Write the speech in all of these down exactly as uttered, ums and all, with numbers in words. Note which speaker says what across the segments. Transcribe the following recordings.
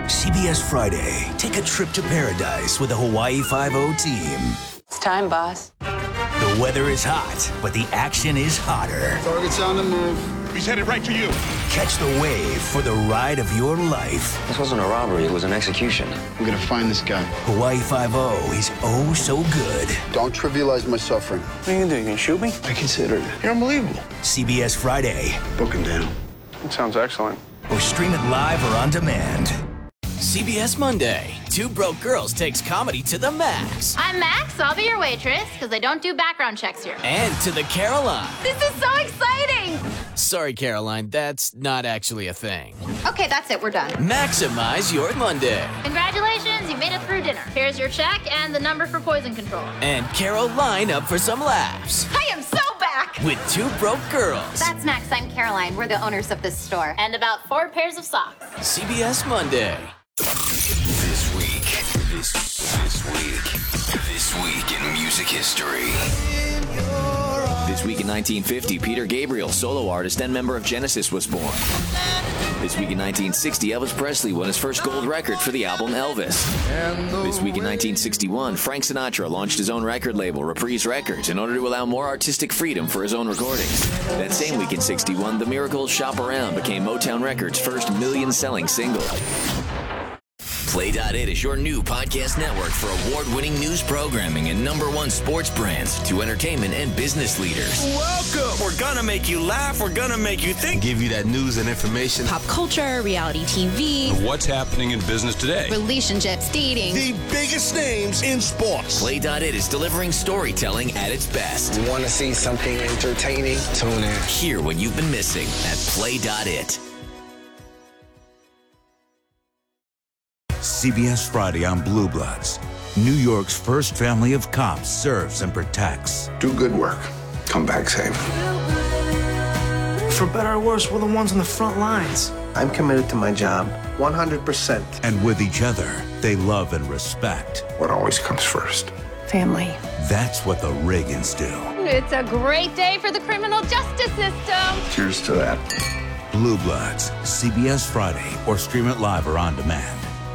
Speaker 1: C B S Friday. Take a trip to paradise with the Hawaii Five-O team.
Speaker 2: It's time, boss.
Speaker 1: The weather is hot, but the action is hotter.
Speaker 3: Target's on the move.
Speaker 4: He's headed right to you.
Speaker 1: Catch the wave for the ride of your life.
Speaker 5: This wasn't a robbery, it was an execution.
Speaker 3: I'm gonna find this guy.
Speaker 1: Hawaii Five-O is oh so good.
Speaker 3: Don't trivialize my suffering.
Speaker 6: What are you gonna do? You gonna shoot me?
Speaker 3: I considered it.
Speaker 6: You're unbelievable.
Speaker 1: C B S Friday.
Speaker 3: Book him down.
Speaker 6: That sounds excellent.
Speaker 1: Or stream it live or on demand.
Speaker 7: C B S Monday. Two Broke Girls takes comedy to the max.
Speaker 8: I'm Max, I'll be your waitress, because they don't do background checks here.
Speaker 7: And to the Caroline.
Speaker 8: This is so exciting!
Speaker 7: Sorry, Caroline, that's not actually a thing.
Speaker 8: Okay, that's it, we're done.
Speaker 7: Maximize your Monday.
Speaker 8: Congratulations, you made it through dinner. Here's your check and the number for poison control.
Speaker 7: And Caroline up for some laughs.
Speaker 8: I am so back!
Speaker 7: With Two Broke Girls.
Speaker 8: That's Max, I'm Caroline. We're the owners of this store. And about four pairs of socks.
Speaker 7: C B S Monday.
Speaker 9: This week, this, this week, this week in music history.
Speaker 5: This week in nineteen fifty, Peter Gabriel, solo artist and member of Genesis, was born. This week in nineteen sixty, Elvis Presley won his first gold record for the album Elvis. This week in nineteen sixty-one, Frank Sinatra launched his own record label, Reprise Records, in order to allow more artistic freedom for his own recordings. That same week in sixty-one, The Miracles' Shop Around became Motown Records' first million-selling single.
Speaker 9: Play dot it is your new podcast network for award-winning news programming and number one sports brands to entertainment and business leaders.
Speaker 10: Welcome! We're gonna make you laugh, we're gonna make you think. Give you that news and information.
Speaker 11: Pop culture, reality T V.
Speaker 12: What's happening in business today?
Speaker 11: Relationships, dating.
Speaker 10: The biggest names in sports.
Speaker 9: Play dot it is delivering storytelling at its best.
Speaker 13: You want to see something entertaining? Tune in.
Speaker 9: Hear what you've been missing at Play dot it.
Speaker 14: C B S Friday on Blue Bloods. New York's first family of cops serves and protects.
Speaker 3: Do good work. Come back safe.
Speaker 15: For better or worse, we're the ones on the front lines.
Speaker 16: I'm committed to my job, one hundred percent.
Speaker 14: And with each other, they love and respect.
Speaker 3: What always comes first?
Speaker 11: Family.
Speaker 14: That's what the Reagans do.
Speaker 8: It's a great day for the criminal justice system.
Speaker 3: Cheers to that.
Speaker 14: Blue Bloods, C B S Friday, or stream it live or on demand.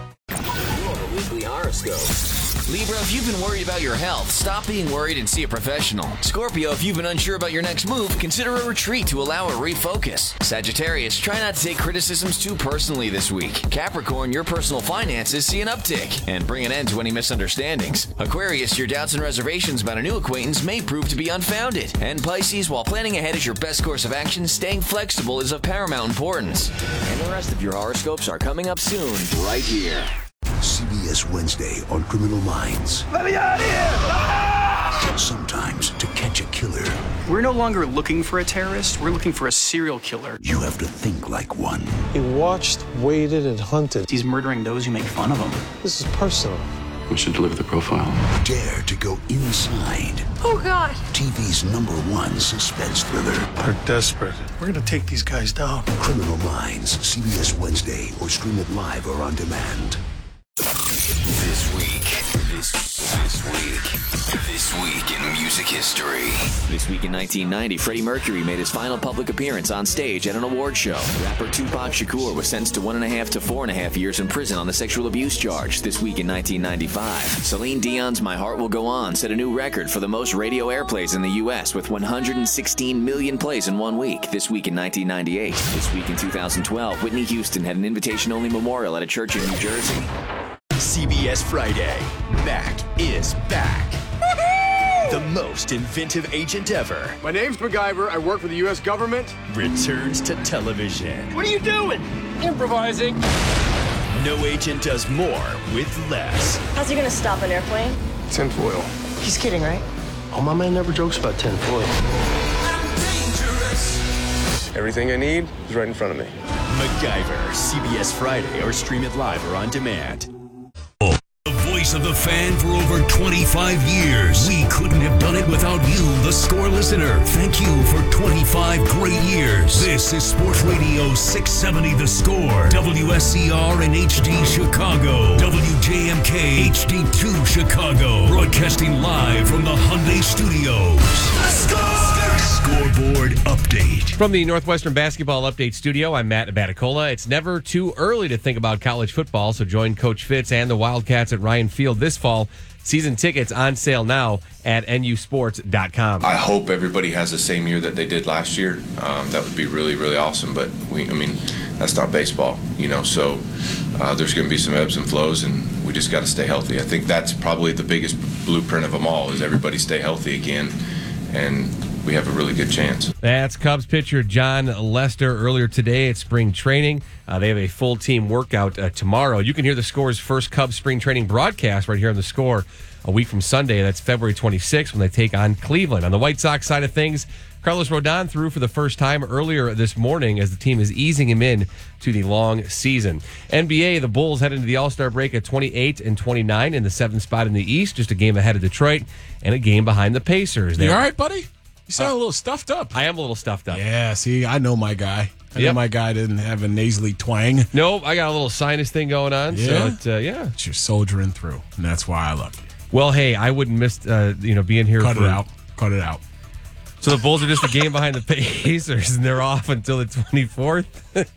Speaker 5: Weekly horoscope.
Speaker 9: Libra, if you've been worried about your health, stop being worried and see a professional. Scorpio, if you've been unsure about your next move, consider a retreat to allow a refocus. Sagittarius, try not to take criticisms too personally this week. Capricorn, your personal finances see an uptick and bring an end to any misunderstandings. Aquarius, your doubts and reservations about a new acquaintance may prove to be unfounded. And Pisces, while planning ahead is your best course of action, staying flexible is of paramount importance.
Speaker 5: And the rest of your horoscopes are coming up soon, right here.
Speaker 1: C B S Wednesday on Criminal Minds.
Speaker 6: Let me out of here!
Speaker 1: Sometimes to catch a killer,
Speaker 6: We're no longer looking for a terrorist. We're looking for a serial killer.
Speaker 1: you have to think like one.
Speaker 17: He watched, waited, and hunted.
Speaker 6: He's murdering those who make fun of him.
Speaker 17: This is personal.
Speaker 12: We should deliver the profile.
Speaker 1: Dare to go inside
Speaker 8: Oh, God.
Speaker 1: T V's number one suspense thriller.
Speaker 17: They're desperate.
Speaker 15: We're gonna take these guys down.
Speaker 1: Criminal Minds, C B S Wednesday, or stream it live or on demand.
Speaker 9: This week, this, this week, this week in music history.
Speaker 5: This week in nineteen ninety, Freddie Mercury made his final public appearance on stage at an award show. Rapper Tupac Shakur was sentenced to one and a half to four and a half years in prison on the sexual abuse charge. This week in nineteen ninety-five, Celine Dion's My Heart Will Go On set a new record for the most radio airplays in the U S with one hundred sixteen million plays in one week. This week in nineteen ninety-eight. This week in two thousand twelve, Whitney Houston had an invitation-only memorial at a church in New Jersey.
Speaker 1: C B S Friday. Mac is back. The most inventive agent ever
Speaker 4: My name's MacGyver. I work for the U S government.
Speaker 1: returns to television.
Speaker 4: What are you doing? Improvising.
Speaker 1: No agent does more with less.
Speaker 11: How's he gonna stop an airplane?
Speaker 3: Tinfoil.
Speaker 11: He's kidding, right?
Speaker 16: Oh, my man never jokes about tinfoil.
Speaker 4: Everything I need is right in front of me.
Speaker 1: MacGyver, C B S Friday, or stream it live or on demand.
Speaker 18: The voice of the fan for over twenty-five years. We couldn't have done it without you, the score listener. Thank you for twenty-five great years. This is Sports Radio six seventy The Score, W S C R and H D Chicago, W J M K H D two Chicago, broadcasting live from the Hyundai Studios. The Score! Scoreboard Update.
Speaker 2: From the Northwestern Basketball Update Studio, I'm Matt Abaticola. It's never too early to think about college football, so join Coach Fitz and the Wildcats at Ryan Field this fall. Season tickets on sale now at N U sports dot com.
Speaker 19: I hope everybody has the same year that they did last year. Um, that would be really, really awesome. But we, I mean, that's not baseball, you know. So uh, there's going to be some ebbs and flows, and we just got to stay healthy. I think that's probably the biggest blueprint of them all: is everybody stay healthy again, and we have a really good chance.
Speaker 2: That's Cubs pitcher John Lester earlier today at spring training. Uh, they have a full team workout uh, tomorrow. You can hear the Score's first Cubs spring training broadcast right here on the Score a week from Sunday. That's February twenty-sixth when they take on Cleveland. On the White Sox side of things, Carlos Rodon threw for the first time earlier this morning as the team is easing him in to the long season. N B A, the Bulls head into the All-Star break at twenty-eight and twenty-nine in the seventh spot in the East, just a game ahead of Detroit and a game behind the Pacers.
Speaker 20: You all right, buddy? You sound uh, a little stuffed up.
Speaker 2: I am a little stuffed up.
Speaker 20: Yeah, see, I know my guy. I
Speaker 2: yep.
Speaker 20: know my guy didn't have a nasally twang.
Speaker 2: Nope, I got a little sinus thing going on.
Speaker 20: Yeah?
Speaker 2: So it, uh, yeah.
Speaker 20: But you're soldiering through, and that's why I love you.
Speaker 2: Well, hey, I wouldn't miss uh, you know, being here.
Speaker 20: Cut
Speaker 2: for,
Speaker 20: it out. Cut it out.
Speaker 2: So the Bulls are just a game behind the Pacers, and they're off until the twenty-fourth.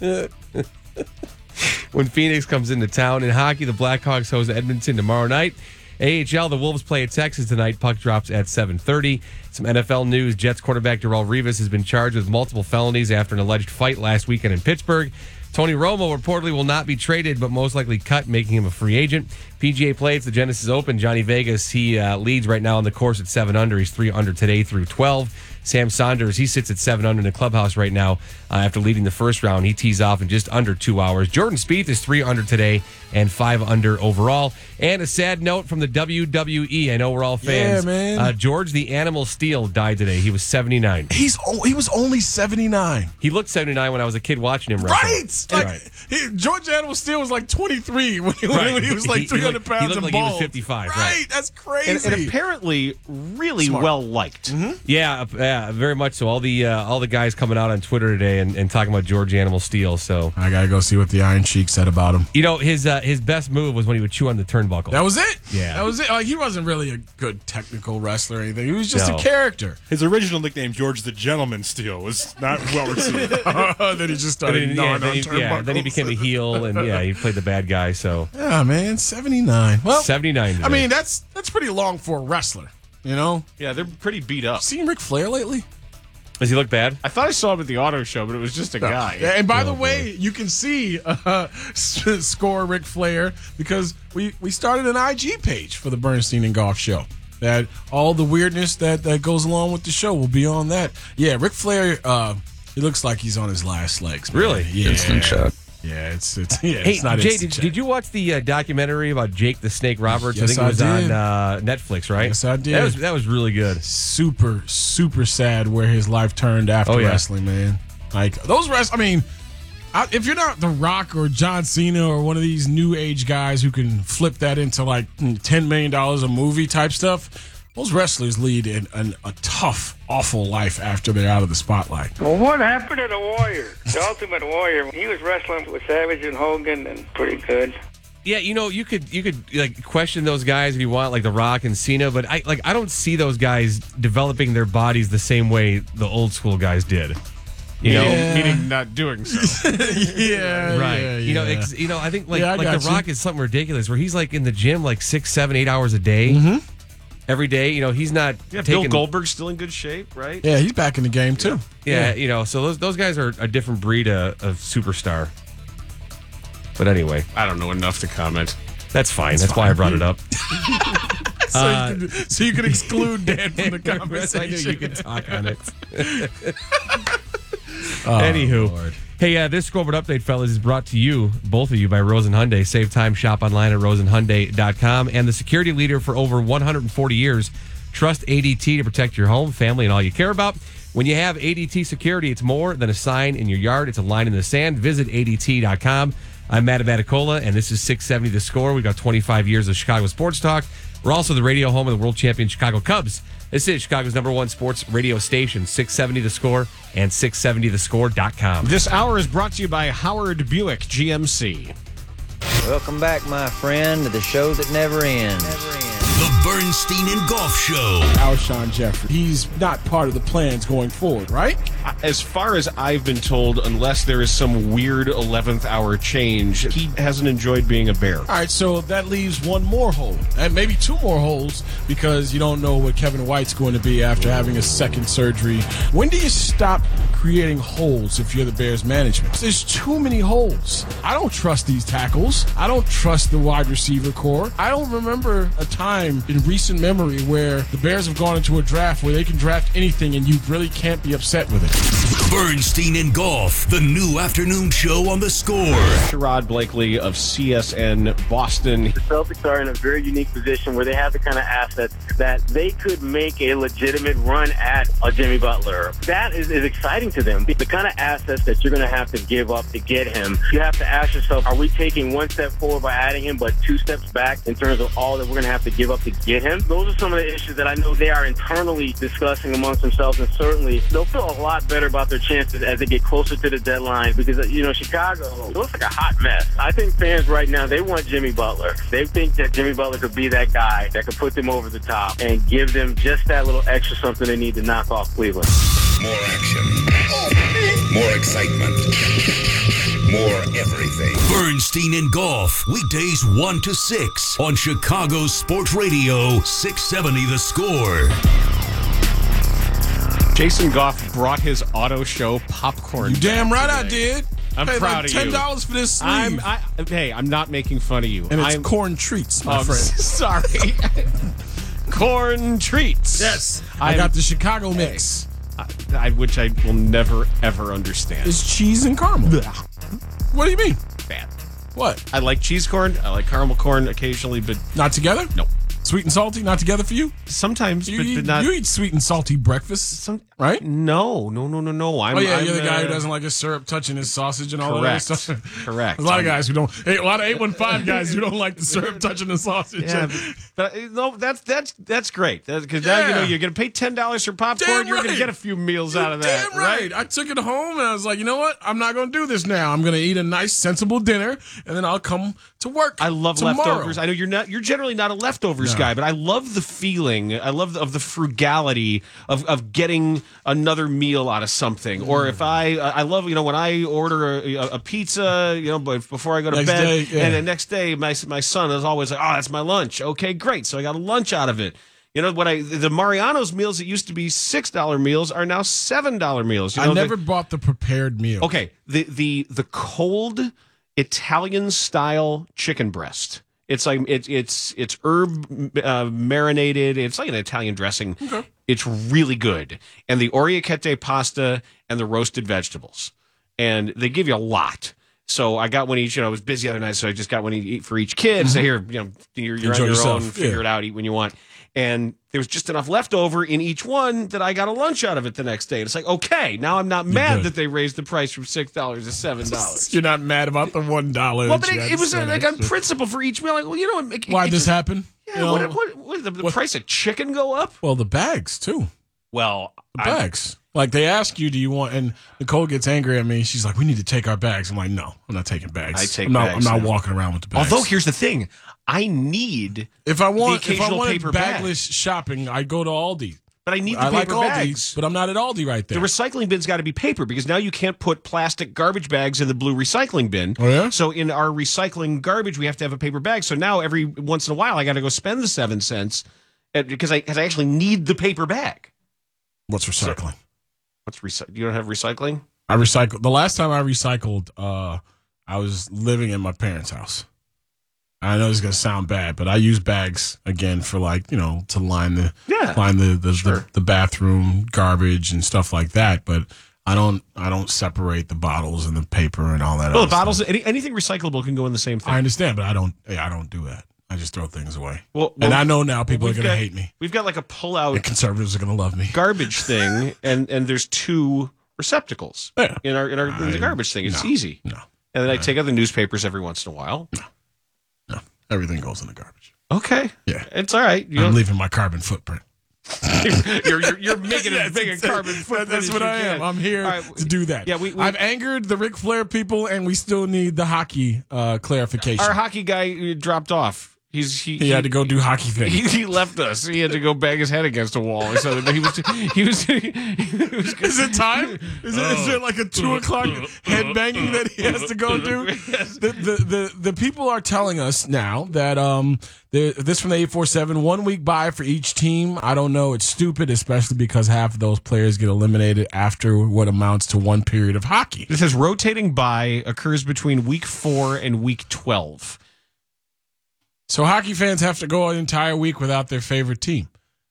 Speaker 2: When Phoenix comes into town. In hockey, the Blackhawks host Edmonton tomorrow night. A H L, the Wolves play at Texas tonight. Puck drops at seven thirty. Some N F L news. Jets quarterback Darrelle Revis has been charged with multiple felonies after an alleged fight last weekend in Pittsburgh. Tony Romo reportedly will not be traded, but most likely cut, making him a free agent. P G A play, it's the Genesis Open. Johnny Vegas, he uh, leads right now on the course at seven under. He's three under today through twelve. Sam Saunders, he sits at seven under in the clubhouse right now uh, after leading the first round. He tees off in just under two hours. Jordan Spieth is three under today and five under overall. And a sad note from the W W E. I know we're all fans.
Speaker 20: Yeah, man.
Speaker 2: Uh, George the Animal Steel died today. He was seventy-nine.
Speaker 20: He's He was only seventy-nine.
Speaker 2: He looked seventy-nine when I was a kid watching him wrestle.
Speaker 20: Right! Like,
Speaker 2: right.
Speaker 20: He, George Animal Steel was like twenty-three when he,
Speaker 2: right.
Speaker 20: when he was like
Speaker 2: he,
Speaker 20: three hundred
Speaker 2: he
Speaker 20: pounds
Speaker 2: he looked
Speaker 20: and
Speaker 2: like
Speaker 20: bald.
Speaker 2: He was fifty-five.
Speaker 20: Right,
Speaker 2: right.
Speaker 20: That's crazy.
Speaker 21: And, and apparently really
Speaker 20: Smart.
Speaker 21: well liked.
Speaker 20: Mm-hmm.
Speaker 2: Yeah, uh, yeah, very much so. All the uh, all the guys coming out on Twitter today and, and talking about George Animal Steel. So
Speaker 20: I gotta go see what the Iron Sheik said about him.
Speaker 2: You know, his uh, his best move was when he would chew on the turnbuckle.
Speaker 20: That was it.
Speaker 2: Yeah,
Speaker 20: that was it. Like, he wasn't really a good technical wrestler or anything. He was just
Speaker 2: no.
Speaker 20: a character.
Speaker 22: His original nickname, George the Gentleman Steel, was not well received.
Speaker 20: Then he just started
Speaker 2: then,
Speaker 20: gnawing
Speaker 2: yeah, then
Speaker 20: on
Speaker 2: he,
Speaker 20: turnbuckles.
Speaker 2: yeah, then he became a heel, and yeah, he played the bad guy. So
Speaker 20: yeah, man, seventy-nine. Well,
Speaker 2: seventy-nine. Today.
Speaker 20: I mean, that's that's pretty long for a wrestler. You know?
Speaker 21: Yeah, they're pretty beat up.
Speaker 20: Seen Ric Flair lately?
Speaker 2: Does he look bad?
Speaker 21: I thought I saw him at the auto show, but it was just a
Speaker 20: no.
Speaker 21: guy.
Speaker 20: And by
Speaker 2: oh,
Speaker 20: the way,
Speaker 2: boy.
Speaker 20: you can see uh, Score Ric Flair because we, we started an I G page for the Bernstein and Golf Show. That all the weirdness that, that goes along with the show will be on that. Yeah, Ric Flair, uh, he looks like he's on his last legs. Man.
Speaker 2: Really?
Speaker 20: Yeah.
Speaker 3: Instant shot.
Speaker 20: Yeah, it's it's yeah.
Speaker 2: Hey,
Speaker 20: it's not
Speaker 2: Jay,
Speaker 20: instant
Speaker 2: did,
Speaker 20: shot.
Speaker 2: did you watch the uh, documentary about Jake the Snake Roberts?
Speaker 20: Yes,
Speaker 2: I think it was
Speaker 20: I did.
Speaker 2: on uh, Netflix, right?
Speaker 20: Yes, I did.
Speaker 2: That was that was really good.
Speaker 20: Super, super sad where his life turned after
Speaker 2: oh, yeah.
Speaker 20: wrestling, man. Like those rest. I mean, I, if you're not The Rock or John Cena or one of these new age guys who can flip that into like ten million dollars a movie type stuff. Those wrestlers lead in an, a tough, awful life after they're out of the spotlight.
Speaker 23: Well, what happened to the Warrior? The Ultimate Warrior. He was wrestling with Savage and Hogan and pretty good.
Speaker 2: Yeah, you know, you could you could like question those guys if you want, like The Rock and Cena, but I like I don't see those guys developing their bodies the same way the old school guys did. You know,
Speaker 21: yeah. meaning not doing so.
Speaker 20: yeah,
Speaker 2: right.
Speaker 20: Yeah,
Speaker 2: you know,
Speaker 20: yeah.
Speaker 2: ex, you know, I think like
Speaker 20: yeah, I
Speaker 2: like The
Speaker 20: you.
Speaker 2: Rock is something ridiculous where he's like in the gym like six, seven, eight hours a day.
Speaker 20: Mm-hmm.
Speaker 2: Every day, you know, he's not
Speaker 21: yeah,
Speaker 2: taking...
Speaker 21: Bill Goldberg's still in good shape, right?
Speaker 20: Yeah, he's back in the game, too.
Speaker 2: Yeah, yeah you know, so those those guys are a different breed of, of superstar. But anyway.
Speaker 21: I don't know enough to comment.
Speaker 2: That's fine. That's,
Speaker 20: That's
Speaker 2: fine. why I brought it up.
Speaker 20: so,
Speaker 2: uh,
Speaker 20: you can, so you can exclude Dan from the conversation.
Speaker 2: I knew you could talk on it.
Speaker 20: oh,
Speaker 2: Anywho.
Speaker 20: Lord.
Speaker 2: Hey, uh, this scoreboard update, fellas, is brought to you, both of you, by Rosen Hyundai. Save time, shop online at rosen hyundai dot com. And the security leader for over one hundred forty years. Trust A D T to protect your home, family, and all you care about. When you have A D T security, it's more than a sign in your yard. It's a line in the sand. Visit A D T dot com. I'm Matt Abaticola, and this is six seventy The Score. We've got twenty-five years of Chicago sports talk. We're also the radio home of the world champion Chicago Cubs. This is Chicago's number one sports radio station, six seventy The Score and six seventy the score dot com.
Speaker 21: This hour is brought to you by Howard Buick G M C.
Speaker 24: Welcome back, my friend, to the show that never ends. Never ends.
Speaker 18: The Bernstein and Golf Show.
Speaker 20: Alshon Jeffrey. He's not part of the plans going forward, right?
Speaker 21: As far as I've been told, unless there is some weird eleventh hour change, he hasn't enjoyed being a Bear.
Speaker 20: All right, so that leaves one more hole, and maybe two more holes, because you don't know what Kevin White's going to be after having a second surgery. When do you stop creating holes if you're the Bears management? There's too many holes. I don't trust these tackles. I don't trust the wide receiver core. I don't remember a time in recent memory where the Bears have gone into a draft where they can draft anything and you really can't be upset with it.
Speaker 18: Bernstein and Golf, the new afternoon show on The Score.
Speaker 21: Sherrod Blakely of C S N Boston.
Speaker 7: The Celtics are in a very unique position where they have the kind of assets that they could make a legitimate run at a Jimmy Butler. That is, is exciting to them. The kind of assets that you're going to have to give up to get him, you have to ask yourself, are we taking one step forward by adding him, but two steps back in terms of all that we're going to have to give up to get him? Those are some of the issues that I know they are internally discussing amongst themselves, and certainly they'll feel a lot better about their chances as they get closer to the deadline, because, you know, Chicago looks like a hot mess. I think fans right now, they want Jimmy Butler. They think that Jimmy Butler could be that guy that could put them over the top and give them just that little extra something they need to knock off Cleveland.
Speaker 10: More action. More excitement. More everything.
Speaker 18: Bernstein and Golf, weekdays one to six on Chicago Sports Radio, six seventy The Score.
Speaker 21: Jason Goff brought his auto show popcorn.
Speaker 20: You damn right
Speaker 21: today.
Speaker 20: I did.
Speaker 21: I'm
Speaker 20: Paid
Speaker 21: proud
Speaker 20: like
Speaker 21: of
Speaker 20: ten
Speaker 21: you.
Speaker 20: ten dollars for this sleeve.
Speaker 21: I'm, I, hey, I'm not making fun of you.
Speaker 20: And it's
Speaker 21: I'm,
Speaker 20: corn treats, my
Speaker 21: oh,
Speaker 20: friend.
Speaker 21: Sorry. Corn treats.
Speaker 20: Yes. I
Speaker 21: I'm,
Speaker 20: got the Chicago mix.
Speaker 21: I, I, which I will never, ever understand.
Speaker 20: It's cheese and caramel. What do you mean?
Speaker 21: Bad.
Speaker 20: What?
Speaker 21: I like cheese corn. I like caramel corn occasionally, but...
Speaker 20: Not together?
Speaker 21: No.
Speaker 20: Sweet and salty, not together for you?
Speaker 21: Sometimes,
Speaker 20: you
Speaker 21: but,
Speaker 20: eat,
Speaker 21: but not...
Speaker 20: You eat sweet and salty breakfast, Some, right?
Speaker 21: No, no, no, no, no. I'm,
Speaker 20: oh, yeah,
Speaker 21: I'm,
Speaker 20: you're the guy
Speaker 21: uh,
Speaker 20: who doesn't like his syrup touching his sausage and all
Speaker 21: correct.
Speaker 20: that other stuff.
Speaker 21: Correct.
Speaker 20: There's a lot of guys who don't... Hey, a lot of eight one five guys who don't like the syrup touching the sausage.
Speaker 21: Yeah, but, but no, that's that's that's great. Because
Speaker 20: Yeah.
Speaker 21: now you know you're going to pay ten dollars for popcorn.
Speaker 20: Damn
Speaker 21: You're going
Speaker 20: right.
Speaker 21: to get a few meals
Speaker 20: You're
Speaker 21: out of that.
Speaker 20: Damn right. I took it home and I was like, you know what? I'm not going to do this now. I'm going to eat a nice, sensible dinner, and then I'll come to work.
Speaker 21: I love
Speaker 20: tomorrow.
Speaker 21: leftovers. I know you're not. You're generally not a leftovers
Speaker 20: No.
Speaker 21: guy, but I love the feeling. I love the, of the frugality of, of getting another meal out of something.
Speaker 20: Mm.
Speaker 21: Or if I, I love you know when I order a, a pizza, you know, but before I go to
Speaker 20: Next
Speaker 21: bed,
Speaker 20: day, yeah.
Speaker 21: and the next day my my son is always like, oh, that's my lunch. Okay, great. So I got a lunch out of it. You know what? I the Mariano's meals that used to be six dollar meals are now seven dollar meals. You know,
Speaker 20: I never
Speaker 21: the,
Speaker 20: bought the prepared meal.
Speaker 21: Okay, the the the cold Italian style chicken breast. It's like it's it's it's herb uh, marinated. It's like an Italian dressing.
Speaker 20: Okay.
Speaker 21: It's really good, and the orecchiette pasta and the roasted vegetables, and they give you a lot. So I got one each. You know, I was busy the other night, so I just got one each for each kid. So here, you know, you're, you're on
Speaker 20: Enjoy
Speaker 21: your
Speaker 20: yourself.
Speaker 21: own. Figure
Speaker 20: Yeah.
Speaker 21: it out. Eat when you want. And there was just enough left over in each one that I got a lunch out of it the next day. And it's like, okay, now I'm not mad
Speaker 20: good.
Speaker 21: that they raised the price from six dollars to seven dollars.
Speaker 20: You're not mad about the one dollar.
Speaker 21: Well, but it, it was uh, like on principle for each meal. Like, well, you know, it, it,
Speaker 20: Why'd
Speaker 21: it
Speaker 20: this
Speaker 21: just,
Speaker 20: happen?
Speaker 21: Yeah,
Speaker 20: You know,
Speaker 21: what, what, what, the, the
Speaker 20: what-
Speaker 21: price of chicken go up?
Speaker 20: Well, the bags too.
Speaker 21: Well,
Speaker 20: The
Speaker 21: I-
Speaker 20: bags. Like they ask you, do you want? And Nicole gets angry at me. She's like, "We need to take our bags." I'm like, "No, I'm not taking bags.
Speaker 21: I take
Speaker 20: I'm not,
Speaker 21: bags
Speaker 20: I'm not
Speaker 21: now.
Speaker 20: walking around with the bags."
Speaker 21: Although here's the thing, I need
Speaker 20: if I want,
Speaker 21: the
Speaker 20: if I
Speaker 21: occasional
Speaker 20: wanted
Speaker 21: paper
Speaker 20: bagless
Speaker 21: bag.
Speaker 20: shopping, I go to Aldi.
Speaker 21: But I need the
Speaker 20: I like
Speaker 21: paper
Speaker 20: Aldi,
Speaker 21: bags.
Speaker 20: but I'm not at Aldi right there.
Speaker 21: The recycling bin's got to be paper because now you can't put plastic garbage bags in the blue recycling bin.
Speaker 20: Oh, yeah?
Speaker 21: So in our recycling garbage, we have to have a paper bag. So now every once in a while, I got to go spend the seven cents at, because I because I actually need the paper bag.
Speaker 20: What's recycling?
Speaker 21: So, what's recycling? You don't have recycling?
Speaker 20: I recycled. The last time I recycled, uh, I was living in my parents' house. I know this is gonna sound bad, but I use bags again for like you know to line the
Speaker 21: Yeah.
Speaker 20: line the the,
Speaker 21: Sure.
Speaker 20: the the bathroom garbage and stuff like that. But I don't I don't separate the bottles and the paper and all that.
Speaker 21: Well,
Speaker 20: other
Speaker 21: the bottles,
Speaker 20: stuff.
Speaker 21: any, anything recyclable can go in the same thing.
Speaker 20: I understand, but I don't. Yeah, I don't do that. I just throw things away.
Speaker 21: Well,
Speaker 20: and
Speaker 21: well,
Speaker 20: I know now people are
Speaker 21: we've
Speaker 20: gonna
Speaker 21: got-
Speaker 20: hate me.
Speaker 21: We've got like a pull-out
Speaker 20: The conservatives are gonna love me.
Speaker 21: garbage thing, and and there's two receptacles
Speaker 20: Yeah.
Speaker 21: in our in our in the
Speaker 20: I-
Speaker 21: garbage thing. It's
Speaker 20: no,
Speaker 21: easy.
Speaker 20: No,
Speaker 21: And then I take out the newspapers every once in a while.
Speaker 20: no, everything goes in the garbage.
Speaker 21: Okay.
Speaker 20: Yeah.
Speaker 21: It's all right. You
Speaker 20: I'm
Speaker 21: don't-
Speaker 20: leaving my carbon footprint.
Speaker 21: you're, you're, you're making it as big a carbon footprint.
Speaker 20: That's
Speaker 21: as
Speaker 20: what
Speaker 21: you
Speaker 20: I am.
Speaker 21: can.
Speaker 20: I'm here
Speaker 21: All right,
Speaker 20: to do that.
Speaker 21: Yeah, we, we
Speaker 20: I've angered the Ric Flair people, and we still need the hockey uh, clarification.
Speaker 21: our hockey guy uh, dropped off. He's he,
Speaker 20: he had to go do hockey things.
Speaker 21: He, he left us. He had to go bang his head against a wall or something. He was he was. He was
Speaker 20: is it time? Is, it, is it like a two o'clock head banging that he has to go do? The, the the the people are telling us now that um this from the eight four seven one week bye for each team. I don't know. It's stupid, especially because half of those players get eliminated after what amounts to one period of hockey.
Speaker 21: This says rotating bye occurs between week four and week twelve.
Speaker 20: So hockey fans have to go an entire week without their favorite team,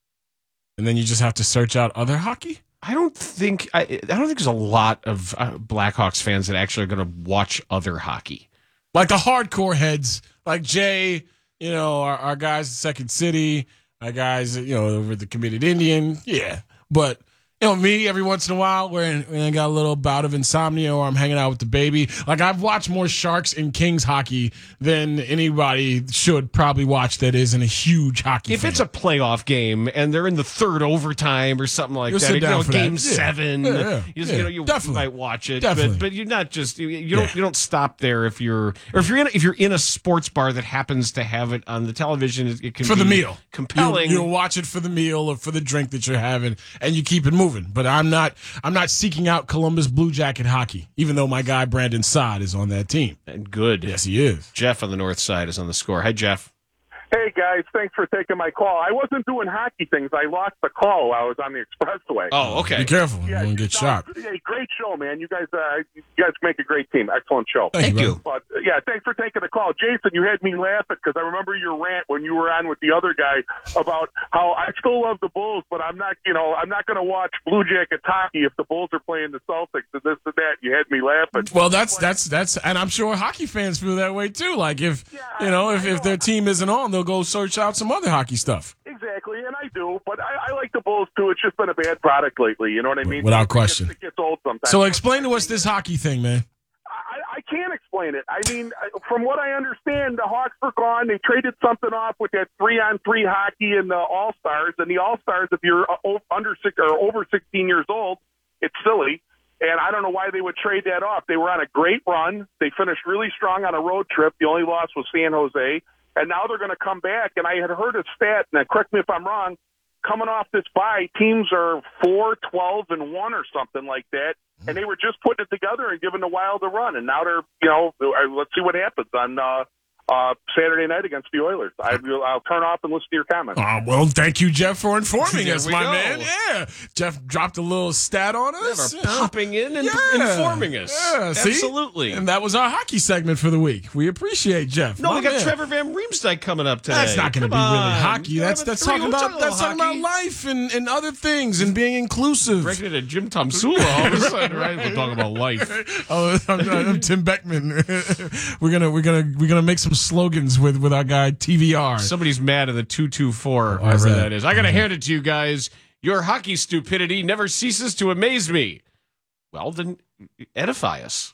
Speaker 20: and then you just have to search out other hockey.
Speaker 21: I don't think I, I don't think there's a lot of uh, Blackhawks fans that actually are going to watch other hockey,
Speaker 20: like the hardcore heads, like Jay. You know, our, our guys at Second City, our guys, you know, over at the Committed Indian. Yeah, but. You know, me, every once in a while, when, when I got a little bout of insomnia or I'm hanging out with the baby. Like, I've watched more Sharks and Kings hockey than anybody should probably watch that isn't a huge hockey
Speaker 21: If
Speaker 20: fan.
Speaker 21: it's a playoff game and they're in the third overtime or something like
Speaker 20: You'll
Speaker 21: that,
Speaker 20: sit
Speaker 21: you
Speaker 20: down
Speaker 21: know,
Speaker 20: for
Speaker 21: game
Speaker 20: that. Yeah.
Speaker 21: seven,
Speaker 20: Yeah, yeah,
Speaker 21: you, just,
Speaker 20: yeah.
Speaker 21: you know, you
Speaker 20: Definitely.
Speaker 21: might watch it,
Speaker 20: Definitely.
Speaker 21: but, but you're not just you, you don't you don't stop there if you're or if you're in if you're in a sports bar that happens to have it on the television. It, it can
Speaker 20: for
Speaker 21: be
Speaker 20: the meal.
Speaker 21: compelling.
Speaker 20: You'll, you'll watch it for the meal or for the drink that you're having, and you keep it moving. But I'm not I'm not seeking out Columbus Blue Jacket hockey, even though my guy Brandon Saad is on that team.
Speaker 21: And good.
Speaker 20: Yes, he is.
Speaker 21: Jeff on the north side is on the score. Hi, Jeff.
Speaker 6: Hey, guys. Thanks for taking my call. I wasn't doing hockey things. I lost the call while I was on the expressway.
Speaker 21: Oh, okay.
Speaker 20: Be careful. You
Speaker 6: Yeah,
Speaker 20: won't get
Speaker 6: no,
Speaker 20: shot.
Speaker 6: Hey, great show, man. You guys, uh, you guys make a great team. Excellent show.
Speaker 20: Thank, you.
Speaker 6: But uh, yeah, thanks for taking the call, Jason. You had me laughing because I remember your rant when you were on with the other guy about how I still love the Bulls, but I'm not, you know, I'm not going to watch Blue Jackets hockey if the Bulls are playing the Celtics and this and that. You had me laughing.
Speaker 20: Well, that's that's that's, and I'm sure hockey fans feel that way too. Like if you know, if, if their team isn't on, they'll go search out some other hockey stuff.
Speaker 6: Exactly, and I do, but I, I like the Bulls too. It's just been a bad product lately. You know what I mean?
Speaker 20: Without
Speaker 6: It gets-
Speaker 20: question.
Speaker 6: It gets old sometimes.
Speaker 20: So explain to us this hockey thing, man.
Speaker 6: I, I can't explain it. I mean, I- from what I understand, the Hawks were gone. They traded something off with that three-on-three hockey and the All-Stars. And the All-Stars, if you're uh, o- under six or over sixteen years old, it's silly. And I don't know why they would trade that off. They were on a great run. They finished really strong on a road trip. The only loss was San Jose. And now they're going to come back. And I had heard a stat, and correct me if I'm wrong, coming off this bye, teams are four, twelve, and one or something like that. And they were just putting it together and giving the Wild a run. And now they're, you know, let's see what happens on uh, uh, Saturday night against the Oilers. I, I'll turn off and listen to your comments.
Speaker 20: Uh, well, thank you, Jeff, for informing
Speaker 21: There
Speaker 20: us,
Speaker 21: we
Speaker 20: my
Speaker 21: go.
Speaker 20: man. Yeah, Jeff dropped a little stat on us.
Speaker 21: Never
Speaker 20: you know.
Speaker 21: popping in and
Speaker 20: Yeah.
Speaker 21: informing us.
Speaker 20: Yeah, see?
Speaker 21: Absolutely.
Speaker 20: And that was our hockey segment for the week. We appreciate Jeff.
Speaker 21: No,
Speaker 20: My
Speaker 21: we got
Speaker 20: man.
Speaker 21: Trevor Van Riemsdyk coming up today.
Speaker 20: That's not going to be
Speaker 21: Come
Speaker 20: really
Speaker 21: on.
Speaker 20: hockey. That's
Speaker 21: Have a
Speaker 20: that's
Speaker 21: three.
Speaker 20: talking
Speaker 21: We'll
Speaker 20: about
Speaker 21: talk a
Speaker 20: that's
Speaker 21: little
Speaker 20: talking about
Speaker 21: hockey.
Speaker 20: life and, and other things and being inclusive.
Speaker 21: Breaking into Jim Tomsula all of a sudden, right? We'll talk about life.
Speaker 20: Oh, I'm, I'm Tim Beckman. we're gonna we're gonna we're gonna make some slogans with, with our guy T V R.
Speaker 21: Somebody's mad at the two two four,
Speaker 20: Why is
Speaker 21: whoever
Speaker 20: that?
Speaker 21: that is. I got to hand it to you guys. Your hockey stupidity never ceases to amaze me. Well, then edify us.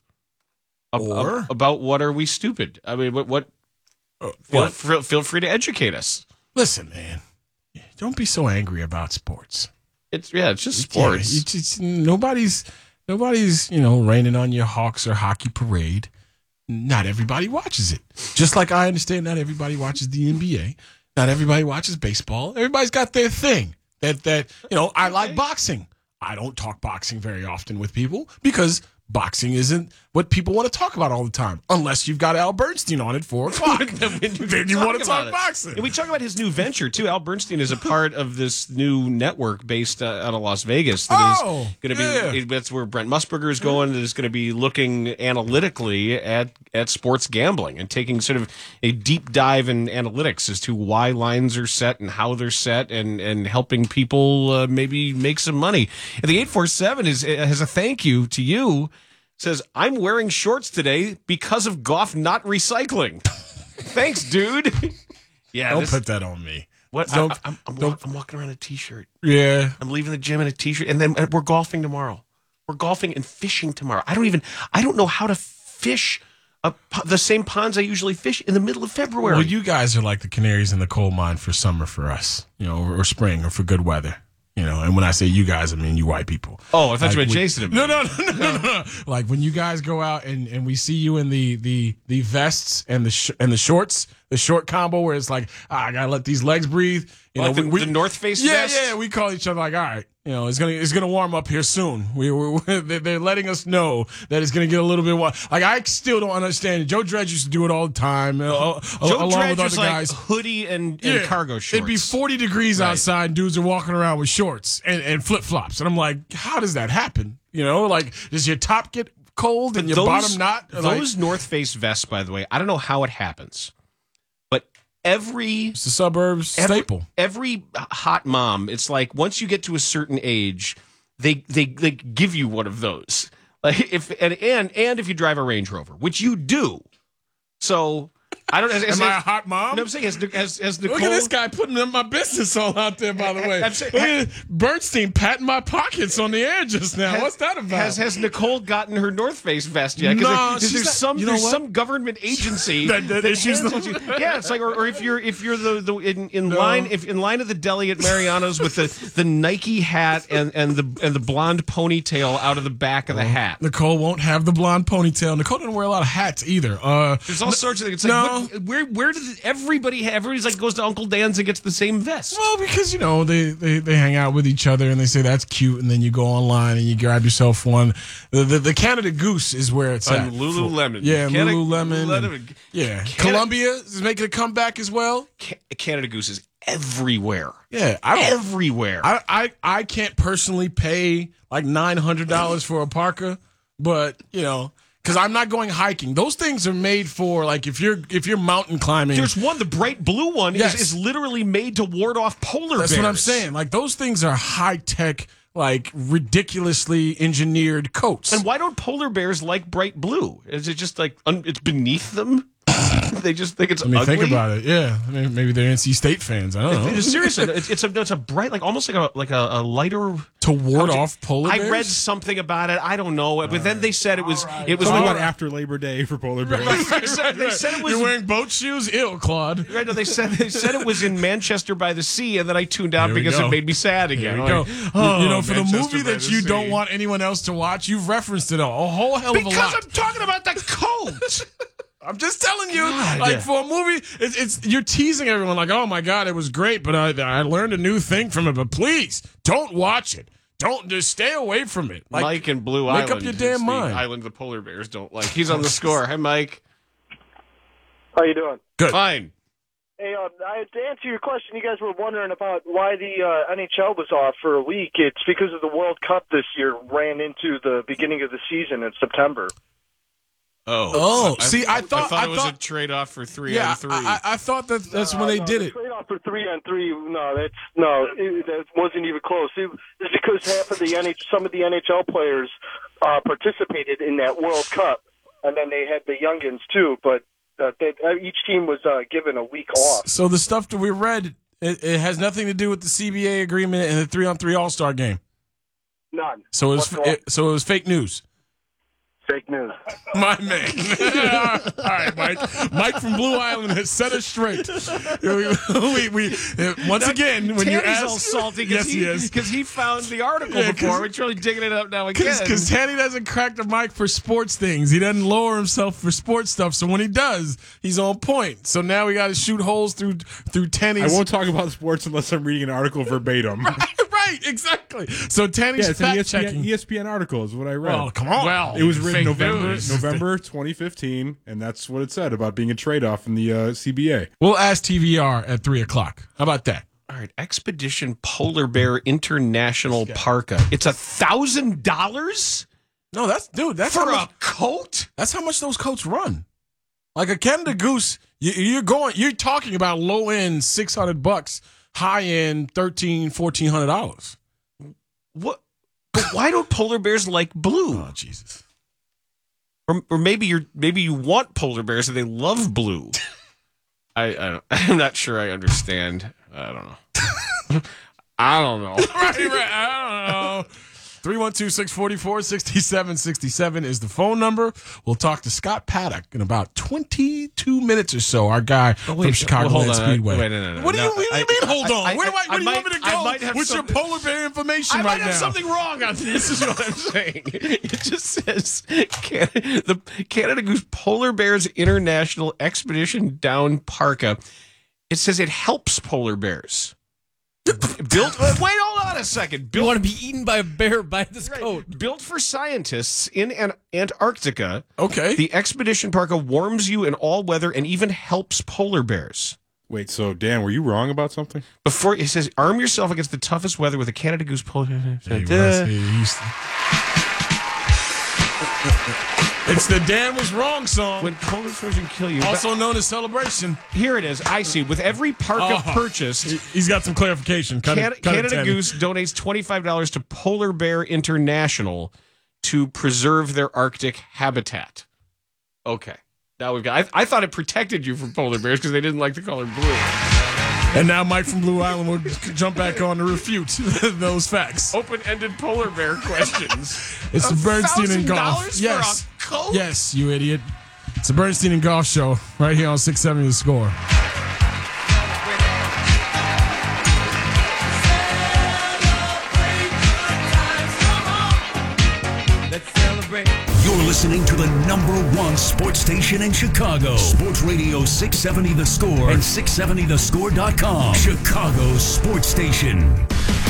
Speaker 21: Ab-
Speaker 20: Or?
Speaker 21: ab- about what are we stupid? I mean, what? what feel,
Speaker 20: what?
Speaker 21: feel, feel free to educate us.
Speaker 20: Listen, man, don't be so angry about sports.
Speaker 21: It's yeah, it's just
Speaker 20: Yeah,
Speaker 21: sports.
Speaker 20: it's- it's- nobody's nobody's you know raining on your Hawks or hockey parade. Not everybody watches it. Just like I understand, not everybody watches the N B A. Not everybody watches baseball. Everybody's got their thing. That that you know, I like boxing. I don't talk boxing very often with people because boxing isn't what people want to talk about all the time, unless you've got Al Bernstein on at four o'clock. then you want to talk
Speaker 21: it.
Speaker 20: boxing.
Speaker 21: And we talk about his new venture too. Al Bernstein is a part of this new network based uh, out of Las Vegas. That
Speaker 20: Oh,
Speaker 21: is going to
Speaker 20: yeah.
Speaker 21: be. That's where Brent Musburger is going. That is going to be looking analytically at at sports gambling and taking sort of a deep dive in analytics as to why lines are set and how they're set, and and helping people uh, maybe make some money. And the eight four seven is has a thank you to you. Says, I'm wearing shorts today because of Goff not recycling. Thanks, dude. Yeah,
Speaker 20: Don't
Speaker 21: this-
Speaker 20: put that on me.
Speaker 21: What?
Speaker 20: Don't-
Speaker 21: I, I'm, I'm,
Speaker 20: don't-
Speaker 21: wa- I'm walking around in a t-shirt.
Speaker 20: Yeah.
Speaker 21: I'm leaving the gym in a t-shirt, and then uh, we're golfing tomorrow. We're golfing and fishing tomorrow. I don't even. I don't know how to fish a, po- the same ponds I usually fish in the middle of February.
Speaker 20: Well, you guys are like the canaries in the coal mine for summer for us, you know, or, or spring or for good weather. You know, and when I say you guys, I mean you white people.
Speaker 21: Oh, I thought you meant
Speaker 20: we-
Speaker 21: Jason and me.
Speaker 20: No, no, no, no, no, no. Like when you guys go out and, and we see you in the, the, the vests and the sh- and the shorts the short combo where it's like, ah, I gotta let these legs breathe. You
Speaker 21: Like
Speaker 20: know,
Speaker 21: the,
Speaker 20: we,
Speaker 21: the North Face
Speaker 20: yeah,
Speaker 21: vest?
Speaker 20: yeah. We call each other like, all right, you know, it's gonna it's gonna warm up here soon. We we they're letting us know that it's gonna get a little bit warm. Like I still don't understand it. Joe Dredge used to do it all the time, uh,
Speaker 21: Joe
Speaker 20: along
Speaker 21: Dredge
Speaker 20: with other
Speaker 21: was like
Speaker 20: guys.
Speaker 21: hoodie and, and
Speaker 20: Yeah.
Speaker 21: cargo shorts.
Speaker 20: It'd be forty degrees
Speaker 21: Right.
Speaker 20: outside, and dudes are walking around with shorts and, and flip flops, and I'm like, how does that happen? You know, like does your top get cold and your
Speaker 21: those,
Speaker 20: bottom not?
Speaker 21: Those North Face vests, by the way, I don't know how it happens, but every
Speaker 20: it's the suburbs
Speaker 21: every,
Speaker 20: staple.
Speaker 21: Every hot mom, it's like once you get to a certain age, they they they give you one of those. Like if and and and if you drive a Range Rover, which you do, so. I don't. As, as,
Speaker 20: Am I a
Speaker 21: as-
Speaker 20: hot mom?
Speaker 21: No, I'm saying as, as, as Nicole.
Speaker 20: Look at this guy putting my business all out there. By the way,
Speaker 21: I'm saying-
Speaker 20: Look at Bernstein patting my pockets on the air just now.
Speaker 21: Has-
Speaker 20: What's that about?
Speaker 21: Has Has Nicole gotten her North Face vest yet?
Speaker 20: No,
Speaker 21: Because
Speaker 20: she's
Speaker 21: there's
Speaker 20: not-
Speaker 21: some
Speaker 20: you know
Speaker 21: there's
Speaker 20: what?
Speaker 21: some government agency
Speaker 20: That- that issues
Speaker 21: hands
Speaker 20: those-
Speaker 21: it to you. Yeah, it's like or, or if you're if you're the, the in, in line if in line at the deli at Mariano's with the, the Nike hat and, and the and the blonde ponytail out of the back of the hat.
Speaker 20: Nicole won't have the blonde ponytail. Nicole doesn't wear a lot of hats either. Uh,
Speaker 21: There's all sorts of things. It's
Speaker 20: no.
Speaker 21: like what, where where does everybody everybody's like goes to Uncle Dan's and gets the same vest?
Speaker 20: Well, because you know they, they, they hang out with each other and they say that's cute, and then you go online and you grab yourself one. The the, the Canada Goose is where it's
Speaker 21: And
Speaker 20: at.
Speaker 21: Lululemon.
Speaker 20: Yeah, and
Speaker 21: Canada-
Speaker 20: Lululemon. and-
Speaker 21: Lululemon.
Speaker 20: yeah,
Speaker 21: Canada-
Speaker 20: Columbia is making a comeback as well.
Speaker 21: Ca- Canada Goose is everywhere.
Speaker 20: Yeah, I don't,
Speaker 21: everywhere.
Speaker 20: I, I I can't personally pay like nine hundred dollars for a parka, but you know. Because I'm not going hiking. Those things are made for like if you're if you're mountain climbing.
Speaker 21: There's one, the bright blue one
Speaker 20: Yes.
Speaker 21: is, is literally made to ward off polar
Speaker 20: That's
Speaker 21: bears.
Speaker 20: what I'm saying. Like those things are high tech, like ridiculously engineered coats.
Speaker 21: And why don't polar bears like bright blue? Is it just like un- it's beneath them? They just think it's
Speaker 20: I mean,
Speaker 21: ugly.
Speaker 20: think about it. Yeah, I mean, maybe they're N C State fans. I don't know.
Speaker 21: It is- seriously, it's, it's a it's a bright, like almost like a like a, a lighter
Speaker 20: to ward
Speaker 21: How'd you-
Speaker 20: off polar
Speaker 21: I
Speaker 20: bears.
Speaker 21: read something about it. I don't know, but then they said it was it was
Speaker 22: Something
Speaker 21: more,
Speaker 22: about after Labor Day for polar bears.
Speaker 21: they, said, they said it was
Speaker 20: You're wearing boat shoes, ill, Claude.
Speaker 21: Right, no, they said they said it was in Manchester by the Sea, and then I tuned out
Speaker 20: Here we
Speaker 21: because
Speaker 20: go.
Speaker 21: it made me sad again.
Speaker 20: Here we
Speaker 21: Like,
Speaker 20: go.
Speaker 21: oh,
Speaker 20: you know, for the
Speaker 21: Manchester
Speaker 20: movie
Speaker 21: by
Speaker 20: that
Speaker 21: the
Speaker 20: you
Speaker 21: Sea.
Speaker 20: don't want anyone else to watch, you've referenced it all, a whole hell of a
Speaker 21: because
Speaker 20: lot.
Speaker 21: I'm talking about the coat.
Speaker 20: I'm just telling you,
Speaker 21: God.
Speaker 20: like for a movie, it's, it's you're teasing everyone like, oh my god, it was great, but I I learned a new thing from it. But please don't watch it. Don't just stay away from it. Like,
Speaker 21: Mike and Blue
Speaker 20: make
Speaker 21: Island.
Speaker 20: up your damn
Speaker 21: is the
Speaker 20: mind.
Speaker 21: Island the polar bears don't like. He's on the score. Hi, Mike.
Speaker 12: How you doing?
Speaker 20: Good.
Speaker 21: Fine.
Speaker 12: Hey, uh, I, to answer your question, you guys were wondering about why the uh, N H L was off for a week. It's because of the World Cup this year ran into the beginning of the season in September.
Speaker 21: Oh,
Speaker 20: Oh,
Speaker 21: I-
Speaker 20: see, I
Speaker 21: I
Speaker 20: thought-
Speaker 21: thought
Speaker 20: I
Speaker 21: it was
Speaker 20: thought-
Speaker 21: a trade off for three
Speaker 20: yeah,
Speaker 21: on three.
Speaker 20: I, I, I thought that that's when they
Speaker 12: no,
Speaker 20: did
Speaker 12: the
Speaker 20: it.
Speaker 12: Trade off for three on three. No, that's no, it, that wasn't even close. It, it's because half of the N H, some of the N H L players uh, participated in that World Cup, and then they had the youngins too. But uh, they, each team was uh, given a week off.
Speaker 20: So the stuff that we read, it, it has nothing to do with the C B A agreement and the three on three All Star game.
Speaker 12: None.
Speaker 20: So it was
Speaker 12: What's wrong?
Speaker 20: it, so it was fake news.
Speaker 12: Fake news.
Speaker 20: My man. All right, Mike. Mike from Blue Island has set us straight. we, we, uh, once again, when you
Speaker 21: Tanny's
Speaker 20: ask,
Speaker 21: all salty
Speaker 20: yes,
Speaker 21: because
Speaker 20: he is.
Speaker 21: because he found the article
Speaker 20: Yeah, 'cause-
Speaker 21: before. We're trying digging it up now again.
Speaker 20: Because Tanny doesn't crack the mic for sports things. He doesn't lower himself for sports stuff. So when he does, he's on point. So now we got to shoot holes through through
Speaker 22: I
Speaker 20: Tanny's.
Speaker 22: won't talk about sports unless I'm reading an article verbatim.
Speaker 20: Right, exactly. So Tanny's
Speaker 22: Yeah, it's an
Speaker 20: fact
Speaker 22: E S P N,
Speaker 20: checking.
Speaker 22: E S P N article is what I read.
Speaker 20: Oh, come on. Well,
Speaker 22: it was written
Speaker 20: fake
Speaker 22: November
Speaker 20: news.
Speaker 22: November twenty fifteen, and that's what it said about being a trade off in the uh, C B A.
Speaker 20: We'll ask T V R at three o'clock. How about that?
Speaker 21: All right, Expedition Polar Bear International Parka. It's a thousand dollars.
Speaker 20: No, that's dude. That's
Speaker 21: for
Speaker 20: how much,
Speaker 21: a coat.
Speaker 20: That's how much those coats run. Like a Canada Goose, you, you're going. You're talking about low end six hundred bucks, high end thirteen, fourteen hundred dollars.
Speaker 21: What? But why don't polar bears like blue?
Speaker 20: Oh Jesus.
Speaker 21: Or, or maybe you're maybe you want polar bears and they love blue. I, I don't, I'm not sure I understand. I don't know. I don't know.
Speaker 20: Right, right. I don't know. three one two, six four four, six seven six seven is the phone number. We'll talk to Scott Paddock in about twenty-two minutes or so, our guy
Speaker 21: Oh, wait,
Speaker 20: from Chicago
Speaker 21: well, hold
Speaker 20: Land
Speaker 21: on.
Speaker 20: Speedway.
Speaker 21: Wait, no, no, no.
Speaker 20: What do you,
Speaker 21: No,
Speaker 20: what do you
Speaker 21: I-
Speaker 20: mean, hold
Speaker 21: I-
Speaker 20: on?
Speaker 21: I-
Speaker 20: where do, I,
Speaker 21: I
Speaker 20: where do you
Speaker 21: might-
Speaker 20: want me to
Speaker 21: I
Speaker 20: go
Speaker 21: might have
Speaker 20: with
Speaker 21: something-
Speaker 20: your polar bear information
Speaker 21: I
Speaker 20: right
Speaker 21: might
Speaker 20: now?
Speaker 21: have something wrong on this, is what I'm saying. It just says Can- the Canada Goose Polar Bears International Expedition Down Parka. It says it helps polar bears. Built. Wait, hold on a second. Built,
Speaker 2: You want to be eaten by a bear by this coat.
Speaker 21: Built for scientists in An- Antarctica.
Speaker 20: Okay.
Speaker 21: The Expedition Parka warms you in all weather and even helps polar bears.
Speaker 22: Wait, so Dan, were you wrong about something?
Speaker 21: Before it says, arm yourself against the toughest weather with a Canada Goose polar bear.
Speaker 20: He was- he used to- It's the Dan Was Wrong song.
Speaker 21: When polar bears can kill you.
Speaker 20: Also known as Celebration.
Speaker 21: Here it is. I see. With every parka
Speaker 20: Uh-huh.
Speaker 21: purchased,
Speaker 20: He- He's got some clarification. Cut
Speaker 21: Can-
Speaker 20: it, cut
Speaker 21: Canada
Speaker 20: it, Teddy.
Speaker 21: Goose donates twenty-five dollars to Polar Bear International to preserve their Arctic habitat. Okay. Now we've got. I, I thought it protected you from polar bears because they didn't like the color blue.
Speaker 20: And now Mike from Blue Island will jump back on to refute those facts.
Speaker 21: Open-ended polar bear questions.
Speaker 20: It's the Bernstein and Golf.
Speaker 21: $one thousand dollars for
Speaker 20: Yes.
Speaker 21: a coat?
Speaker 20: Yes, you idiot. It's the Bernstein and Golf Show right here on six seventy The Score.
Speaker 18: You're listening to the number one sports station in Chicago. Sports Radio six seventy The Score and six seventy the score dot com. Chicago's sports station.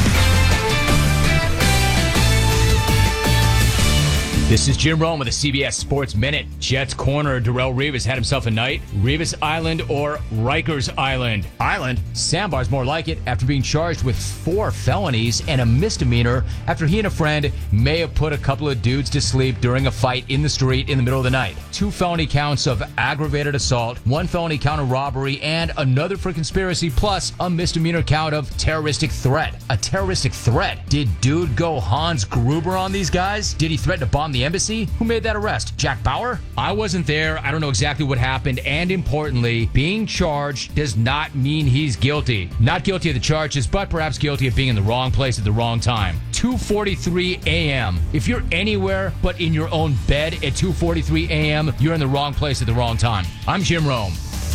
Speaker 8: This is Jim Rome with the C B S Sports Minute. Jets corner Darrelle Revis had himself a night. Revis Island or Rikers Island? Island. Sandbar's more like it after being charged with four felonies and a misdemeanor after he and a friend may have put a couple of dudes to sleep during a fight in the street in the middle of the night. Two felony counts of aggravated assault, one felony count of robbery, and another for conspiracy, plus a misdemeanor count of terroristic threat. A terroristic threat? Did dude go Hans Gruber on these guys? Did he threaten to bomb the embassy? Who made that arrest? Jack Bauer? I wasn't there. I don't know exactly what happened. And importantly, being charged does not mean he's guilty. Not guilty of the charges, but perhaps guilty of being in the wrong place at the wrong time. two forty-three a.m. If you're anywhere but in your own bed at two forty-three a.m., you're in the wrong place at the wrong time. I'm Jim Rome.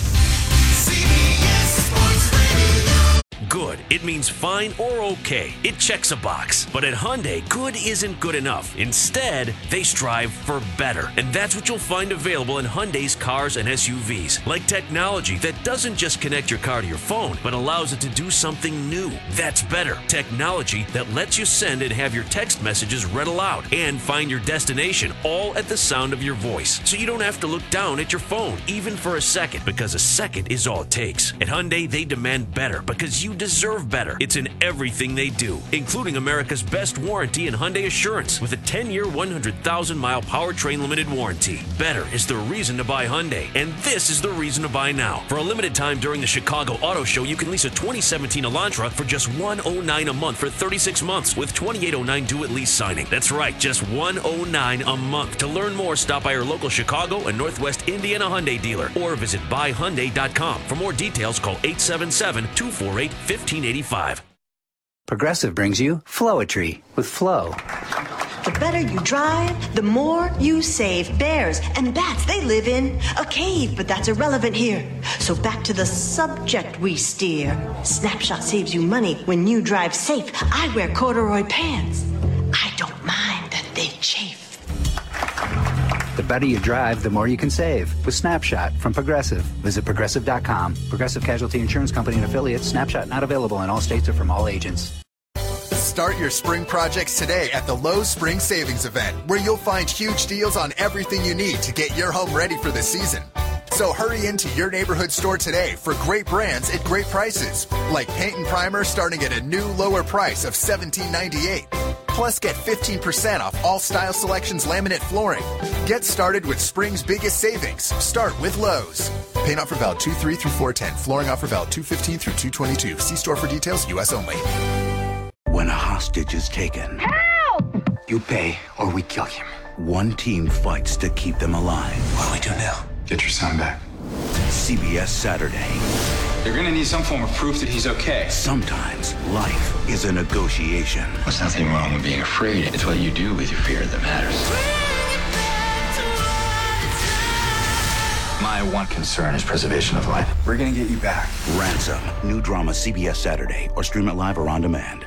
Speaker 13: Good. It means fine or okay. It checks a box. But at Hyundai, good isn't good enough. Instead, they strive for better. And that's what you'll find available in Hyundai's cars and S U Vs. Like technology that doesn't just connect your car to your phone, but allows it to do something new. That's better. Technology that lets you send and have your text messages read aloud and find your destination all at the sound of your voice. So you don't have to look down at your phone, even for a second, because a second is all it takes. At Hyundai, they demand better because you deserve better. It's in everything they do, including America's best warranty and Hyundai Assurance with a ten-year, one hundred thousand mile powertrain limited warranty. Better is the reason to buy Hyundai, and this is the reason to buy now. For a limited time during the Chicago Auto Show, you can lease a twenty seventeen Elantra for just one hundred nine dollars a month for thirty-six months with twenty-eight oh nine due at lease signing. That's right, just one hundred nine dollars a month. To learn more, stop by your local Chicago and Northwest Indiana Hyundai dealer or visit buy hyundai dot com. For more details, call eight seven seven, two four eight, one five eight five.
Speaker 14: Progressive brings you Flowetry with Flow.
Speaker 24: The better you drive, the more you save. Bears and bats, they live in a cave, but that's irrelevant here. So back to the subject we steer. Snapshot saves you money when you drive safe. I wear corduroy pants. I don't mind that they chafe.
Speaker 14: The better you drive, the more you can save with Snapshot from Progressive. Visit progressive dot com. Progressive Casualty Insurance Company and affiliates. Snapshot not available in all states or from all agents.
Speaker 25: Start your spring projects today at the Lowe's Spring Savings Event, where you'll find huge deals on everything you need to get your home ready for the season. So hurry into your neighborhood store today for great brands at great prices, like paint and primer starting at a new lower price of seventeen ninety-eight. Plus, get fifteen percent off all style selections laminate flooring. Get started with spring's biggest savings. Start with Lowe's. Paint offer valid two three through four ten. Flooring offer valid two fifteen through two twenty-two. See store for details. U S only.
Speaker 26: When a hostage is taken, help! You pay or we kill him. One team fights to keep them alive. What do we do now?
Speaker 3: Get your son back.
Speaker 26: C B S Saturday. You're going to need some form of proof that he's okay. Sometimes life is a negotiation.
Speaker 5: There's nothing wrong with being afraid. It's what you do with your fear that matters. My one concern is preservation of life.
Speaker 26: We're going to get you back. Ransom. New drama C B S Saturday, or stream it live or on demand.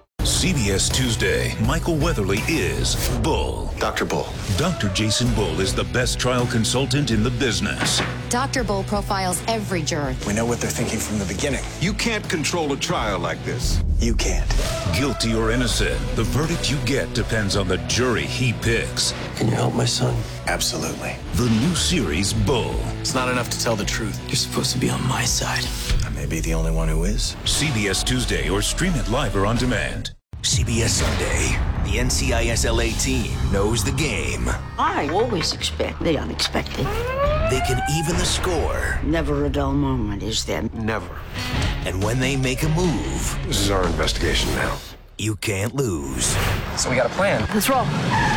Speaker 18: C B S Tuesday, Michael Weatherly is Bull.
Speaker 5: Doctor Bull.
Speaker 18: Doctor Jason Bull is the best trial consultant in the business.
Speaker 9: Doctor Bull profiles every juror.
Speaker 5: We know what they're thinking from the beginning.
Speaker 10: You can't control a trial like this.
Speaker 5: You can't.
Speaker 18: Guilty or innocent, the verdict you get depends on the jury he picks.
Speaker 5: Can you help my son? Absolutely.
Speaker 18: The new series, Bull.
Speaker 5: It's not enough to tell the truth. You're supposed to be on my side. I may be the only one who is.
Speaker 18: C B S Tuesday, or stream it live or on demand.
Speaker 1: C B S Sunday. The N C I S L A team knows the game.
Speaker 24: I always expect the unexpected.
Speaker 1: They can even the score.
Speaker 24: Never a dull moment, is there?
Speaker 5: Never.
Speaker 1: And when they make a move,
Speaker 5: This is our investigation now.
Speaker 1: you can't lose.
Speaker 5: So we got a plan.
Speaker 24: Let's roll.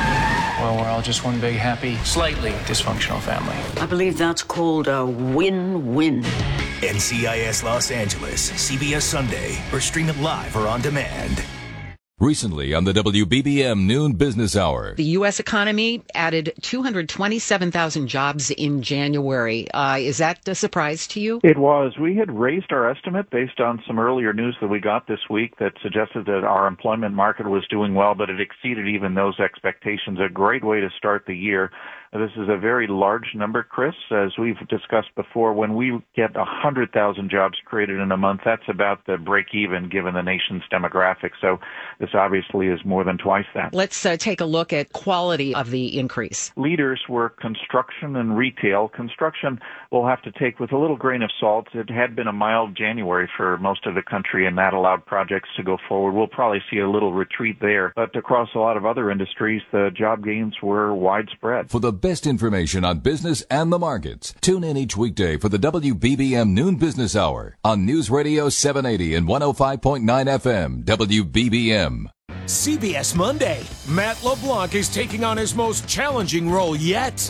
Speaker 5: Well, we're all just one big, happy, slightly dysfunctional family.
Speaker 24: I believe that's called a win-win.
Speaker 1: N C I S Los Angeles, C B S Sunday, or stream it live or on demand.
Speaker 11: Recently on the W B B M Noon Business Hour.
Speaker 15: The U S economy added two hundred twenty-seven thousand jobs in January. Uh, is that a surprise to you?
Speaker 16: It was. We had raised our estimate based on some earlier news that we got this week that suggested that our employment market was doing well, but it exceeded even those expectations. A great way to start the year. This is a very large number, Chris. As we've discussed before, when we get one hundred thousand jobs created in a month, that's about the break-even given the nation's demographics. So this obviously is more than twice that.
Speaker 15: Let's uh, take a look at quality of the increase.
Speaker 16: Leaders were construction and retail. Construction we'll have to take with a little grain of salt. It had been a mild January for most of the country, and that allowed projects to go forward. We'll probably see a little retreat there. But across a lot of other industries, the job gains were widespread.
Speaker 11: For the best information on business and the markets, tune in each weekday for the W B B M Noon Business Hour on News Radio seven eighty and one oh five point nine F M, W B B M.
Speaker 17: C B S Monday. Matt LeBlanc is taking on his most challenging role yet.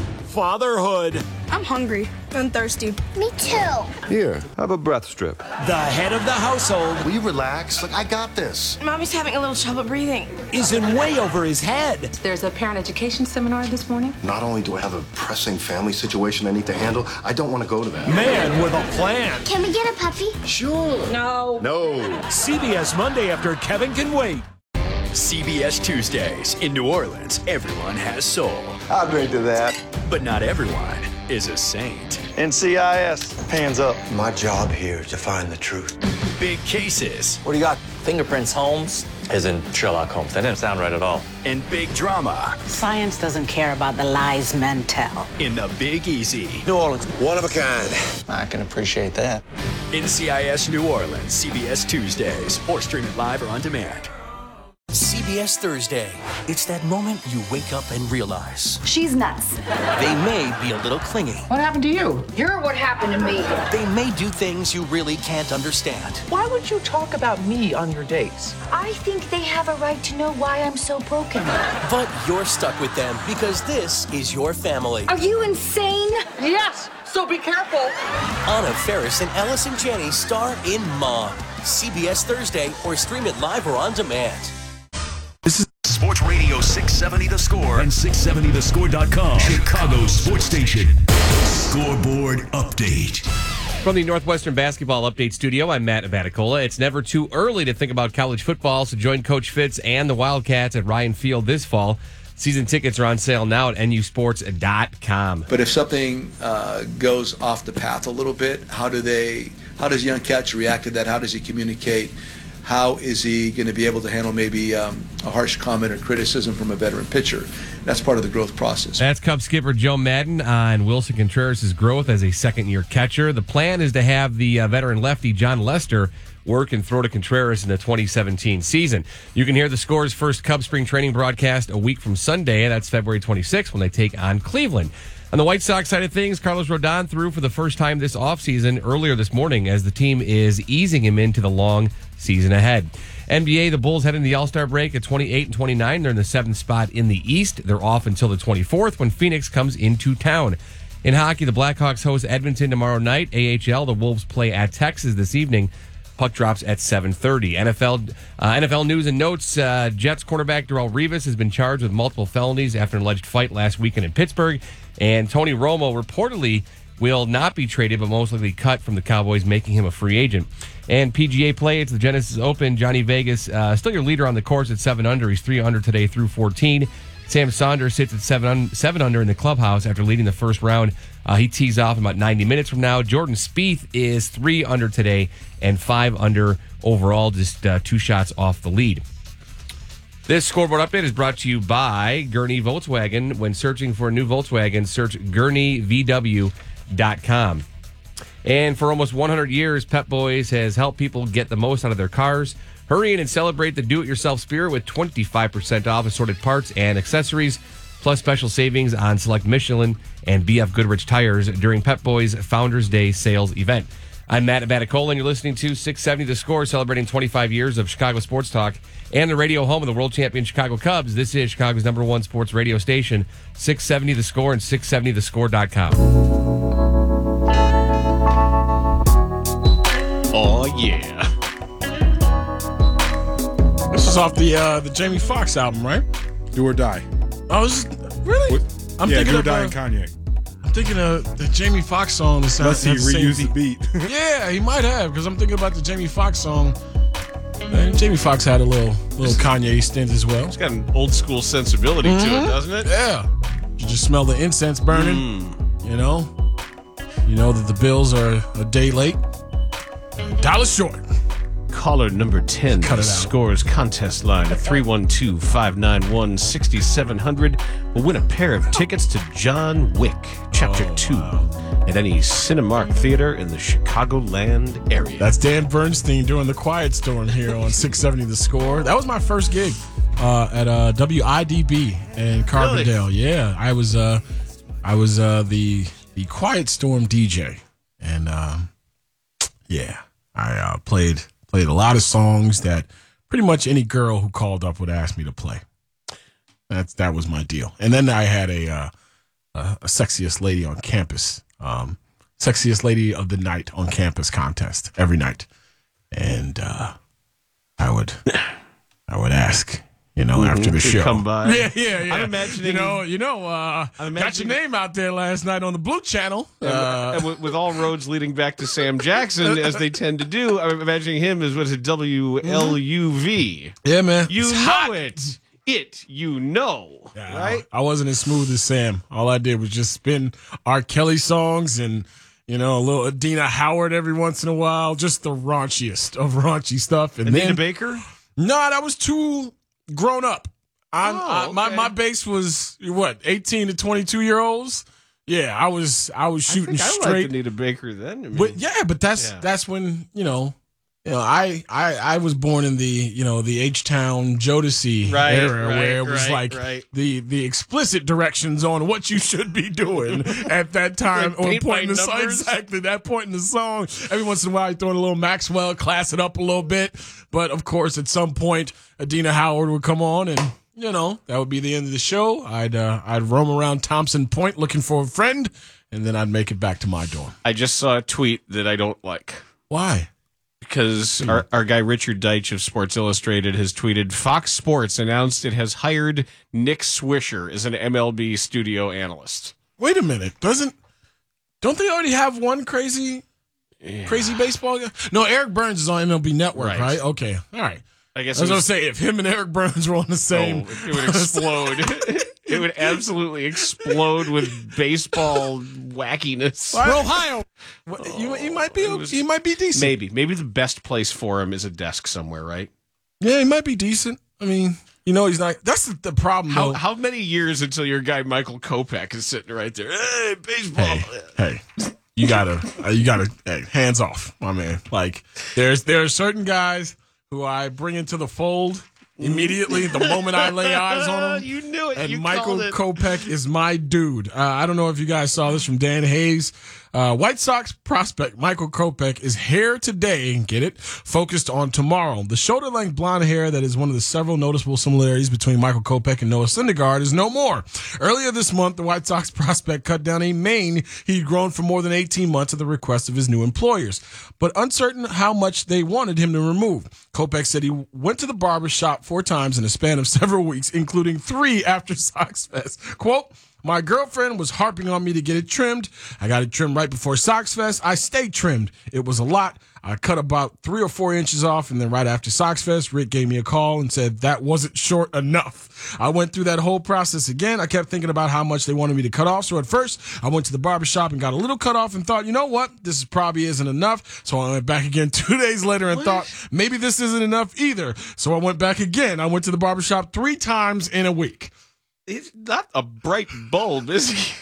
Speaker 17: Fatherhood.
Speaker 27: I'm hungry and thirsty. Me too.
Speaker 28: Here, have a breath strip.
Speaker 17: The head of the household.
Speaker 28: Will you relax? Look, I got this.
Speaker 27: Mommy's having a little trouble breathing.
Speaker 17: Is in way over his head.
Speaker 27: There's a parent education seminar this morning.
Speaker 28: Not only do I have a pressing family situation I need to handle, I don't want to go to that.
Speaker 17: Man with a plan.
Speaker 27: Can we get a puppy?
Speaker 28: Sure.
Speaker 27: No.
Speaker 28: No.
Speaker 17: C B S Monday after Kevin Can Wait.
Speaker 1: C B S Tuesdays. In New Orleans, everyone has soul.
Speaker 28: I'll agree to that.
Speaker 1: But not everyone is a saint.
Speaker 28: N C I S, hands up. My job here is to find the truth.
Speaker 1: Big cases.
Speaker 29: What do you got? Fingerprints, Holmes? As in Sherlock Holmes. That didn't sound right at all.
Speaker 1: And big drama.
Speaker 24: Science doesn't care about the lies men tell.
Speaker 1: In the Big Easy.
Speaker 28: New Orleans, one of a kind.
Speaker 29: I can appreciate that.
Speaker 1: N C I S New Orleans, C B S Tuesdays, or stream it live or on demand. C B S Thursday. It's that moment you wake up and realize
Speaker 27: She's nuts.
Speaker 1: they may be a little clingy.
Speaker 27: What happened to you? You're what happened to me.
Speaker 1: They may do things you really can't understand.
Speaker 27: Why would you talk about me on your dates? I think they have a right to know why I'm so broken.
Speaker 1: But you're stuck with them because this is your family.
Speaker 27: Are you insane? Yes, so be careful.
Speaker 1: Anna Faris and Ellison Janney star in Mom. C B S Thursday, or stream it live or on demand.
Speaker 18: This is Sports Radio six seventy The Score and six seventy the score dot com, Chicago's sports station. Scoreboard update.
Speaker 2: From the Northwestern Basketball Update Studio, I'm Matt Abaticola. It's never too early to think about college football, so join Coach Fitz and the Wildcats at Ryan Field this fall. Season tickets are on sale now at N U sports dot com.
Speaker 30: But if something uh, goes off the path a little bit, how do they? How does young catch react to that? How does he communicate? How is he going to be able to handle maybe um, a harsh comment or criticism from a veteran pitcher? That's part of the growth process.
Speaker 2: That's Cubs skipper Joe Madden on Wilson Contreras' growth as a second-year catcher. The plan is to have the uh, veteran lefty John Lester work and throw to Contreras in the twenty seventeen season. You can hear the Score's first Cubs spring training broadcast a week from Sunday. That's February twenty-sixth when they take on Cleveland. On the White Sox side of things, Carlos Rodon threw for the first time this offseason earlier this morning as the team is easing him into the long season ahead. N B A, the Bulls head into the All-Star break at twenty-eight and twenty-nine. They're in the seventh spot in the East. They're off until the twenty-fourth when Phoenix comes into town. In hockey, the Blackhawks host Edmonton tomorrow night. A H L, the Wolves play at Texas this evening. Puck drops at seven thirty. N F L uh, N F L news and notes. Uh, Jets quarterback Darrelle Revis has been charged with multiple felonies after an alleged fight last weekend in Pittsburgh. And Tony Romo reportedly will not be traded, but most likely cut from the Cowboys, making him a free agent. And P G A play, it's the Genesis Open. Johnny Vegas, uh, still your leader on the course at seven under. He's three under today through fourteen. Sam Saunders sits at seven, un- seven under in the clubhouse after leading the first round. Uh, he tees off in about ninety minutes from now. Jordan Spieth is three under today and five under overall, just uh, two shots off the lead. This scoreboard update is brought to you by Gurney Volkswagen. When searching for a new Volkswagen, search gurney v w dot com. And for almost one hundred years, Pep Boys has helped people get the most out of their cars. Hurry in and celebrate the do-it-yourself spirit with twenty-five percent off assorted parts and accessories, plus special savings on select Michelin and B F Goodrich tires during Pep Boys' Founders Day sales event. I'm Matt Abaticola, and you're listening to six seventy The Score, celebrating twenty-five years of Chicago sports talk and the radio home of the world champion Chicago Cubs. This is Chicago's number one sports radio station, six seventy The Score and six seventy the score dot com.
Speaker 4: Oh, yeah.
Speaker 6: This is off the uh, the Jamie Foxx album, right?
Speaker 7: Do or Die.
Speaker 6: Oh, this is, really?
Speaker 7: With,
Speaker 6: I'm
Speaker 7: yeah,
Speaker 6: thinking
Speaker 7: Do or
Speaker 6: of,
Speaker 7: Die
Speaker 6: uh,
Speaker 7: and Kanye.
Speaker 6: I'm thinking of the Jamie Foxx song. That
Speaker 7: Unless he reused the beat.
Speaker 6: Yeah, he might have, because I'm thinking about the Jamie Foxx song. And Jamie Foxx had a little little Kanye stint as well.
Speaker 4: It's got an old school sensibility
Speaker 6: Mhm.
Speaker 4: to it, doesn't it?
Speaker 6: Yeah. You just smell the incense burning.
Speaker 4: Mm.
Speaker 6: You know? You know that the Bills are a day late. Dollar short.
Speaker 4: Caller number ten,
Speaker 6: Cut
Speaker 4: the
Speaker 6: it out.
Speaker 4: Scores contest line at three one two, five nine one, six seven zero zero will win a pair of tickets to John Wick, Chapter
Speaker 6: Oh,
Speaker 4: two, at any Cinemark theater in the Chicagoland area.
Speaker 6: That's Dan Bernstein doing the Quiet Storm here on six seventy The Score. That was my first gig uh, at uh, W I D B in Carbondale. Yeah, I was uh, I was uh, the the Quiet Storm D J, and um, yeah, I uh, played played a lot of songs that pretty much any girl who called up would ask me to play. That's that was my deal. And then I had a uh, a, a sexiest lady on campus. Um, sexiest lady of the night on campus contest every night, and uh, I would, I would ask, you know,
Speaker 4: Mhm.
Speaker 6: after the
Speaker 4: To
Speaker 6: show,
Speaker 4: come by.
Speaker 6: yeah, yeah, yeah.
Speaker 4: I'm imagining-
Speaker 6: you know, you know, uh,
Speaker 4: I'm
Speaker 6: got your
Speaker 4: imagining-
Speaker 6: name out there last night on the Blue Channel.
Speaker 4: And,
Speaker 6: Uh,
Speaker 4: and with, with all roads leading back to Sam Jackson, as they tend to do, I'm imagining him as what is it, W L U V.
Speaker 6: yeah, man,
Speaker 4: You
Speaker 6: It's
Speaker 4: know
Speaker 6: hot.
Speaker 4: it. It, you know.
Speaker 6: Yeah,
Speaker 4: right?
Speaker 6: I wasn't as smooth as Sam. All I did was just spin R. Kelly songs and, you know, a little Adina Howard every once in a while. Just the raunchiest of raunchy stuff. And
Speaker 4: Anita
Speaker 6: then,
Speaker 4: Baker?
Speaker 6: no, that was too grown up. I'm,
Speaker 4: Oh,
Speaker 6: I, my
Speaker 4: okay.
Speaker 6: my base was what eighteen to twenty-two year olds. Yeah, I was I was shooting
Speaker 4: I think I liked
Speaker 6: straight.
Speaker 4: Anita Baker then. I mean,
Speaker 6: But yeah, but that's
Speaker 4: Yeah.
Speaker 6: that's when you know, you know, I I I was born in the you know the H Town Jodeci
Speaker 4: Right,
Speaker 6: era
Speaker 4: right,
Speaker 6: where it was
Speaker 4: right,
Speaker 6: like
Speaker 4: right.
Speaker 6: the the explicit directions on what you should be doing at that time
Speaker 4: Like
Speaker 6: or
Speaker 4: paint
Speaker 6: point in
Speaker 4: by
Speaker 6: the song.
Speaker 4: numbers?
Speaker 6: Exactly that point in the song. Every once in a while, you throw in a little Maxwell, class it up a little bit. But of course, at some point, Adina Howard would come on and. You know, that would be the end of the show. I'd uh, I'd roam around Thompson Point looking for a friend, and then I'd make it back to my dorm.
Speaker 4: I just saw a tweet that I don't like.
Speaker 6: Why?
Speaker 4: Because our, our guy Richard Deitch of Sports Illustrated has tweeted, Fox Sports announced it has hired Nick Swisher as an M L B studio analyst.
Speaker 6: Wait a minute. Doesn't don't they already have one crazy
Speaker 4: Yeah.
Speaker 6: crazy baseball guy? No, Eric Burns is on M L B Network,
Speaker 4: Right.
Speaker 6: right? Okay. All right.
Speaker 4: I guess
Speaker 6: I was
Speaker 4: it
Speaker 6: gonna
Speaker 4: was-
Speaker 6: say if him and Eric Burns were on the same
Speaker 4: Oh, it would explode. It would absolutely explode with baseball wackiness.
Speaker 6: For Ohio. What, you, he might be he might be decent.
Speaker 4: Maybe. Maybe the best place for him is a desk somewhere, right?
Speaker 6: Yeah, he might be decent. I mean, you know, he's not that's the, the problem
Speaker 4: How
Speaker 6: though.
Speaker 4: how many years until your guy Michael Kopech is sitting right there? Hey, baseball.
Speaker 6: Hey, hey, you gotta, uh, you gotta, hey, hands off, my man. Like, there's there are certain guys who I bring into the fold immediately the moment I lay eyes on them.
Speaker 4: You knew it.
Speaker 6: And
Speaker 4: You
Speaker 6: Michael
Speaker 4: called it.
Speaker 6: Kopech is my dude. Uh, I don't know if you guys saw this from Dan Hayes. Uh, White Sox prospect Michael Kopech is hair today, get it, focused on tomorrow. The shoulder-length blonde hair that is one of the several noticeable similarities between Michael Kopech and Noah Syndergaard is no more. Earlier this month, the White Sox prospect cut down a mane he'd grown for more than eighteen months at the request of his new employers, but uncertain how much they wanted him to remove. Kopech said he went to the barber shop four times in a span of several weeks, including three after Sox Fest. Quote, my girlfriend was harping on me to get it trimmed. I got it trimmed right before Sox Fest. I stayed trimmed. It was a lot. I cut about three or four inches off, and then right after Sox Fest, Rick gave me a call and said that wasn't short enough. I went through that whole process again. I kept thinking about how much they wanted me to cut off. So at first, I went to the barbershop and got a little cut off and thought, you know what? This probably isn't enough. So I went back again two days later and what? thought maybe this isn't enough either. So I went back again. I went to the barbershop three times in a week.
Speaker 4: He's not a bright bulb, is he?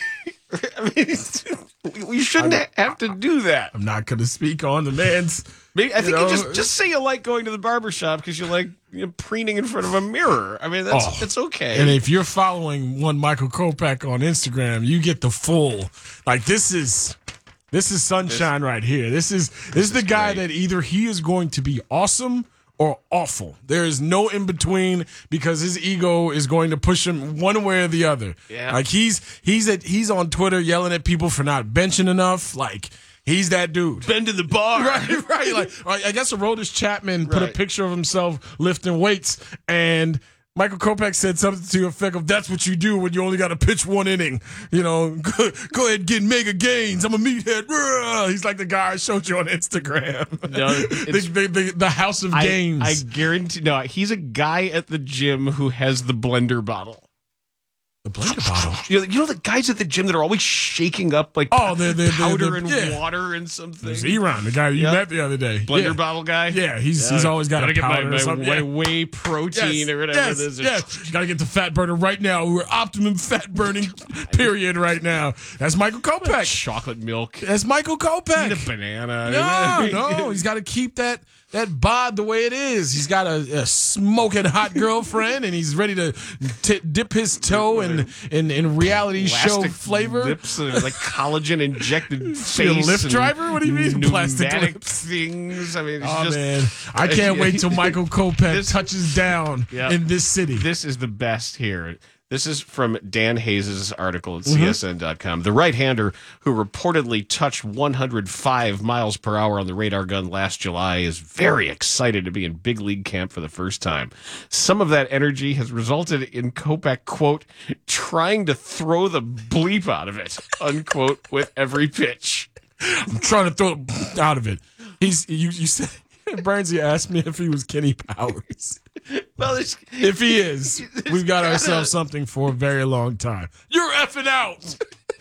Speaker 4: I mean, we shouldn't I'm, have to do that.
Speaker 6: I'm not going to speak on the man's.
Speaker 4: Maybe, I think
Speaker 6: you, know,
Speaker 4: you just just say you like going to the barbershop because you like you know, preening in front of a mirror. I mean, that's oh, that's okay.
Speaker 6: And if you're following one Michael Kopech on Instagram, you get the full. Like this is this is sunshine this, right here. This is this, this is the guy great. that either he is going to be awesome or awful. There is no in between because his ego is going to push him one way or the other.
Speaker 4: Yeah.
Speaker 6: Like he's he's at he's on Twitter yelling at people for not benching enough. Like he's that dude.
Speaker 4: Bend to the bar.
Speaker 6: Right, right. Like I guess Aroldis Chapman put right. a picture of himself lifting weights, and Michael Kopech said something to the effect of, that's what you do when you only got to pitch one inning. You know, go, go ahead and get mega gains. I'm a meathead. He's like the guy I showed you on Instagram. No, the, the, the, the House of
Speaker 4: I,
Speaker 6: Gains.
Speaker 4: I guarantee, no, he's a guy at the gym who has the blender bottle.
Speaker 6: The blender bottle?
Speaker 4: You know, you know the guys at the gym that are always shaking up like
Speaker 6: oh, they're, they're,
Speaker 4: powder
Speaker 6: they're, they're,
Speaker 4: and
Speaker 6: yeah.
Speaker 4: water and something.
Speaker 6: There's Eron, the guy you yep. met the other day.
Speaker 4: Blender
Speaker 6: yeah.
Speaker 4: bottle guy?
Speaker 6: Yeah, he's yeah. he's always got
Speaker 4: Gotta
Speaker 6: a
Speaker 4: get
Speaker 6: powder
Speaker 4: my, my,
Speaker 6: or something.
Speaker 4: my
Speaker 6: Yeah.
Speaker 4: whey protein
Speaker 6: yes,
Speaker 4: or whatever
Speaker 6: yes,
Speaker 4: this is.
Speaker 6: Yes, got to get the fat burner right now. We're optimum fat burning period right now. That's Michael Kopech.
Speaker 4: Chocolate milk.
Speaker 6: That's Michael Kopech.
Speaker 4: Eat a banana.
Speaker 6: No, no, he's got to keep that that bod the way it is. He's got a, a smoking hot girlfriend, and he's ready to t- dip his toe in in, in reality
Speaker 4: plastic
Speaker 6: show flavor.
Speaker 4: Lips, and like collagen injected face.
Speaker 6: A lift driver? What do you mean plastic
Speaker 4: lips? Things. I mean, it's
Speaker 6: oh
Speaker 4: just,
Speaker 6: man, I can't wait till Michael Kopech this, touches down yeah, in this city.
Speaker 4: This is the best here. This is from Dan Hayes' article at C S N dot com. Mm-hmm. The right-hander who reportedly touched one hundred five miles per hour on the radar gun last July is very excited to be in big league camp for the first time. Some of that energy has resulted in Kopech, quote, trying to throw the bleep out of it, unquote, with every pitch.
Speaker 6: I'm trying to throw it out of it. He's you. You said Burnsy asked me if he was Kenny Powers.
Speaker 4: Well,
Speaker 6: if he is, we've got gotta, ourselves something for a very long time. You're effing out.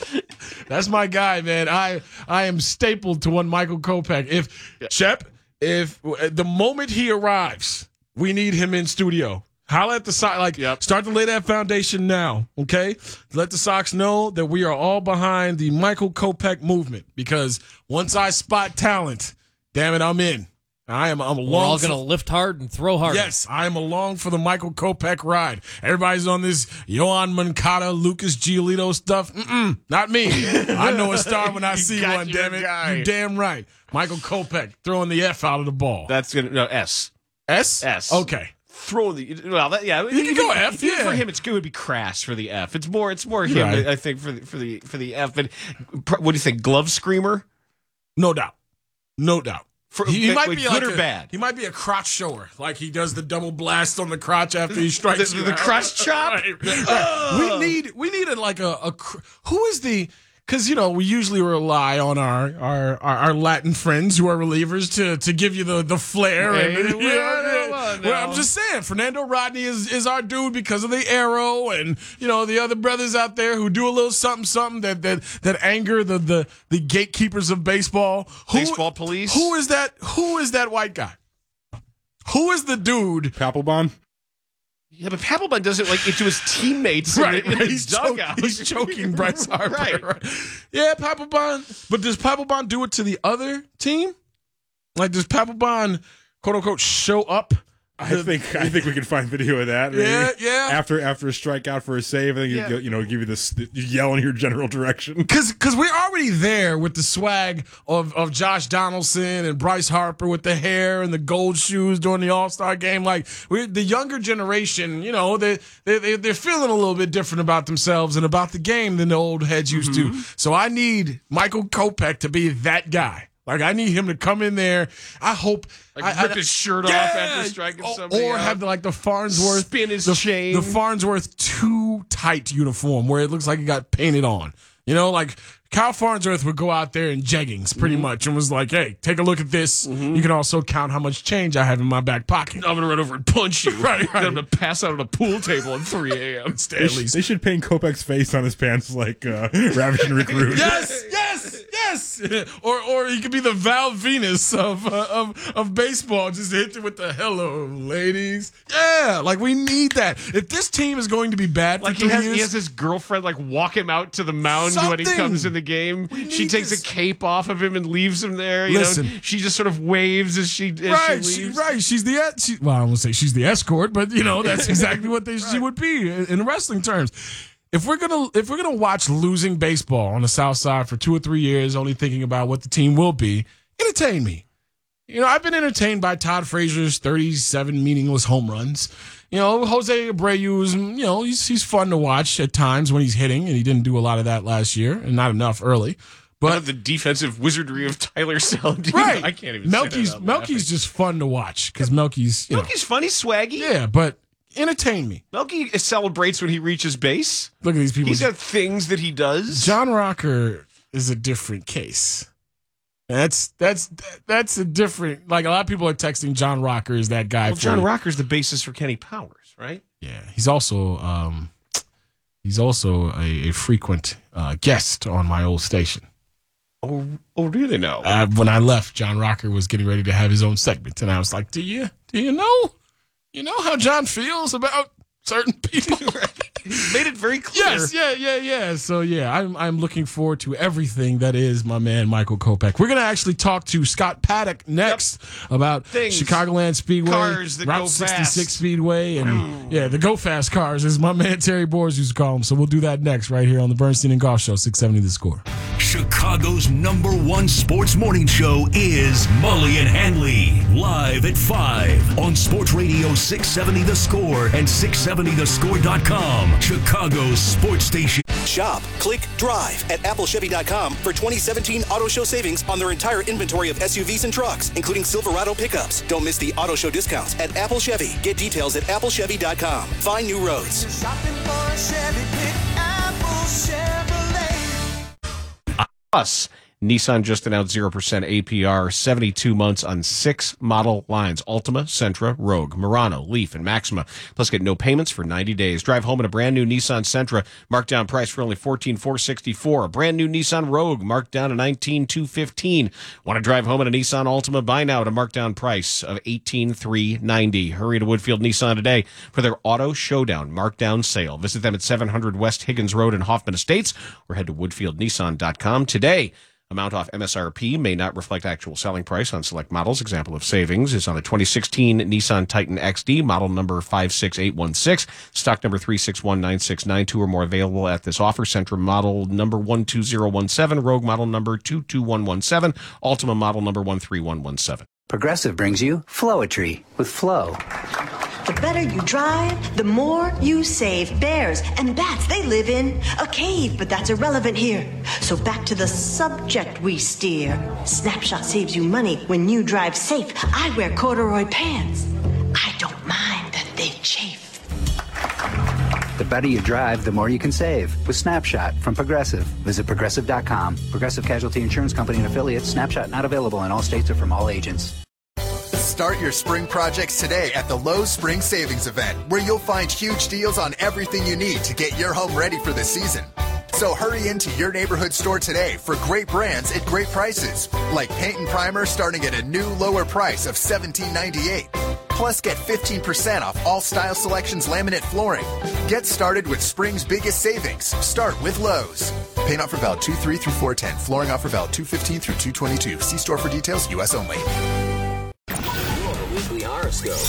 Speaker 6: That's my guy, man. I I am stapled to one Michael Kopech. If yeah. Shep, if the moment he arrives, we need him in studio. Holla at the Sox, like yep. start to lay that foundation now, okay? Let the Sox know that we are all behind the Michael Kopech movement, because once I spot talent, damn it, I'm in. I am I'm along.
Speaker 8: We're all going to lift hard and throw hard.
Speaker 6: Yes, I am along for the Michael Kopech ride. Everybody's on this Yoan Moncada, Lucas Giolito stuff. Mm-mm, not me. I know a star when I see one, damn it. Guy. You damn right. Michael Kopech throwing the F out of the ball.
Speaker 4: That's going to, no, S.
Speaker 6: S?
Speaker 4: S.
Speaker 6: Okay.
Speaker 4: Throw the well, that, yeah.
Speaker 6: You can go F. Yeah,
Speaker 4: for him, it's good. It would be crass for the F. It's more. It's more him. Right. I think for the for the for the F. But what do you think? Glove screamer?
Speaker 6: No doubt. No doubt.
Speaker 4: For,
Speaker 6: he, he might
Speaker 4: like,
Speaker 6: be
Speaker 4: good
Speaker 6: like
Speaker 4: or
Speaker 6: a,
Speaker 4: bad.
Speaker 6: He might be a crotch shower, like he does the double blast on the crotch after he strikes
Speaker 4: the,
Speaker 6: you.
Speaker 4: The crotch chop.
Speaker 6: Right, right. Oh. We need we need a, like a, a who is the. Because, you know, we usually rely on our, our, our, our Latin friends who are relievers to, to give you the, the flair.
Speaker 4: Hey,
Speaker 6: and,
Speaker 4: well, yeah, well, no.
Speaker 6: well, I'm just saying, Fernando Rodney is, is our dude because of the arrow and, you know, the other brothers out there who do a little something, something that that, that anger the, the, the gatekeepers of baseball. Who,
Speaker 4: baseball police?
Speaker 6: Who is that? Who is that white guy? Who is the dude?
Speaker 7: Papelbon?
Speaker 4: Yeah, but Papelbon does it like into his teammates
Speaker 6: right,
Speaker 4: in the, in
Speaker 6: right.
Speaker 4: the
Speaker 6: he's
Speaker 4: dugout.
Speaker 6: Choking, he's choking Bryce Harper.
Speaker 4: right.
Speaker 6: right. Yeah, Papelbon. But does Papelbon do it to the other team? Like, does Papelbon, quote unquote, show up
Speaker 7: I think I think we can find video of that. Maybe.
Speaker 6: Yeah, yeah.
Speaker 7: After after a strikeout for a save, I think
Speaker 6: Yeah.
Speaker 7: you, you know give you this you yell in your general direction.
Speaker 6: Because because we're already there with the swag of, of Josh Donaldson and Bryce Harper with the hair and the gold shoes during the All-Star game. Like we the younger generation, you know, they they they- they're feeling a little bit different about themselves and about the game than the old heads used
Speaker 4: Mm-hmm.
Speaker 6: to. So I need Michael Kopech to be that guy. Like I need him to come in there. I hope
Speaker 4: Like
Speaker 6: I,
Speaker 4: rip
Speaker 6: I-
Speaker 4: his shirt off
Speaker 6: Yeah!
Speaker 4: after striking
Speaker 6: or,
Speaker 4: somebody
Speaker 6: or
Speaker 4: out.
Speaker 6: have the, like the Farnsworth
Speaker 4: Spin his
Speaker 6: the,
Speaker 4: chain.
Speaker 6: the Farnsworth too tight uniform where it looks like it got painted on. You know, like Kyle Farnsworth would go out there in jeggings pretty
Speaker 4: Mm-hmm.
Speaker 6: much and was like, hey, take a look at this. You can also count how much change I have in my back pocket.
Speaker 4: I'm gonna run over and punch you.
Speaker 6: Right, right.
Speaker 4: I'm gonna pass out on a pool table at three a.m.
Speaker 7: They, sh- they should paint Kopech's face on his pants like uh, Ravishing Rick Rude.
Speaker 6: Yes, yes, yes. Or or he could be the Val Venus of uh, of of baseball. Just hit it with the hello, ladies. Yeah, like we need that. If this team is going to be bad for
Speaker 4: Like he
Speaker 6: three
Speaker 4: has,
Speaker 6: years,
Speaker 4: he has his girlfriend like walk him out to the mound when he
Speaker 6: Something.
Speaker 4: comes in the game. She
Speaker 6: need
Speaker 4: takes
Speaker 6: this.
Speaker 4: a cape off of him and leaves him there. You
Speaker 6: Listen.
Speaker 4: know, she just sort of waves as she as
Speaker 6: right,
Speaker 4: she
Speaker 6: she,
Speaker 4: leaves.
Speaker 6: right. She's the e- she, well, I won't say she's the escort, but you know that's exactly what they, she would be in, in wrestling terms. If we're gonna if we're gonna watch losing baseball on the South Side for two or three years, only thinking about what the team will be, entertain me. You know, I've been entertained by Todd Frazier's thirty-seven meaningless home runs. You know, Jose Abreu's, you know, he's he's fun to watch at times when he's hitting, and he didn't do a lot of that last year, and not enough early.
Speaker 4: But the defensive wizardry of Tyler Saladino.
Speaker 6: Right,
Speaker 4: I can't even.
Speaker 6: Melky's
Speaker 4: say that out
Speaker 6: Melky's just fun to watch because Melky's you know,
Speaker 4: Melky's funny, swaggy.
Speaker 6: yeah, but entertain me.
Speaker 4: Melky celebrates when he reaches base.
Speaker 6: Look at these people.
Speaker 4: He's got things that he does.
Speaker 6: John Rocker is a different case. That's that's that's a different. Like a lot of people are texting John Rocker is that guy.
Speaker 4: Well,
Speaker 6: for
Speaker 4: John Rocker's the basis for Kenny Powers, right?
Speaker 6: Yeah, he's also um, he's also a, a frequent uh, guest on my old station.
Speaker 4: Oh, oh, really? No.
Speaker 6: Uh, when I left, John Rocker was getting ready to have his own segment, and I was like, "Do you do you know you know how John feels about certain people?"
Speaker 4: He's made it very clear.
Speaker 6: Yes, yeah, yeah, yeah. So yeah, I'm I'm looking forward to everything that is my man Michael Kopech. We're gonna actually talk to Scott Paddock next about
Speaker 4: Things.
Speaker 6: Chicagoland Speedway,
Speaker 4: Cars that
Speaker 6: Route
Speaker 4: go
Speaker 6: sixty-six
Speaker 4: fast.
Speaker 6: Speedway, and yeah, the Go Fast cars, as my man Terry Boers used to call them. So we'll do that next, right here on the Bernstein and Golf Show, six seventy The Score.
Speaker 18: Chicago's number one sports morning show is Mully and Hanley, live at five on Sports Radio six seventy The Score and six seventy the score dot com, Chicago's sports station.
Speaker 3: Shop, click, drive at apple chevy dot com for twenty seventeen Auto Show savings on their entire inventory of S U Vs and trucks, including Silverado pickups. Don't miss the Auto Show discounts at Apple Chevy. Get details at apple chevy dot com. Find new roads.
Speaker 12: Shopping for a Chevy, pick Apple Chevrolet.
Speaker 4: Us. Nissan just announced zero percent A P R, seventy-two months on six model lines: Altima, Sentra, Rogue, Murano, Leaf, and Maxima. Plus, get no payments for ninety days. Drive home in a brand new Nissan Sentra, marked down price for only fourteen thousand four hundred sixty-four dollars. A brand new Nissan Rogue, marked down to nineteen thousand two hundred fifteen dollars. Want to drive home in a Nissan Altima? Buy now at a marked down price of eighteen thousand three hundred ninety dollars. Hurry to Woodfield Nissan today for their Auto Showdown markdown sale. Visit them at seven hundred West Higgins Road in Hoffman Estates or head to woodfield nissan dot com today. Amount off M S R P may not reflect actual selling price on select models. Example of savings is on the twenty sixteen Nissan Titan X D, model number five six eight one six, stock number three six one nine six nine two, or more available at this offer. Sentra model number one two zero one seven, Rogue model number two two one one seven, Altima model number one three one one seven.
Speaker 13: Progressive brings you Flowetry with Flow.
Speaker 24: The better you drive, the more you save. Bears and bats, they live in a cave, but that's irrelevant here. So back to the subject we steer. Snapshot saves you money when you drive safe. I wear corduroy pants. I don't mind that they chafe.
Speaker 13: The better you drive, the more you can save with Snapshot from Progressive. Visit progressive dot com. Progressive Casualty Insurance Company and affiliates. Snapshot not available in all states or from all agents.
Speaker 14: Start your spring projects today at the Lowe's Spring Savings Event, where you'll find huge deals on everything you need to get your home ready for the season. So hurry into your neighborhood store today for great brands at great prices, like paint and primer starting at a new lower price of seventeen ninety-eight. Plus, get fifteen percent off all style selections laminate flooring. Get started with spring's biggest savings. Start with Lowe's. Paint offer valid two three through four ten. Flooring offer valid two fifteen through two twenty-two. See store for details. U S only.
Speaker 19: Weekly horoscope.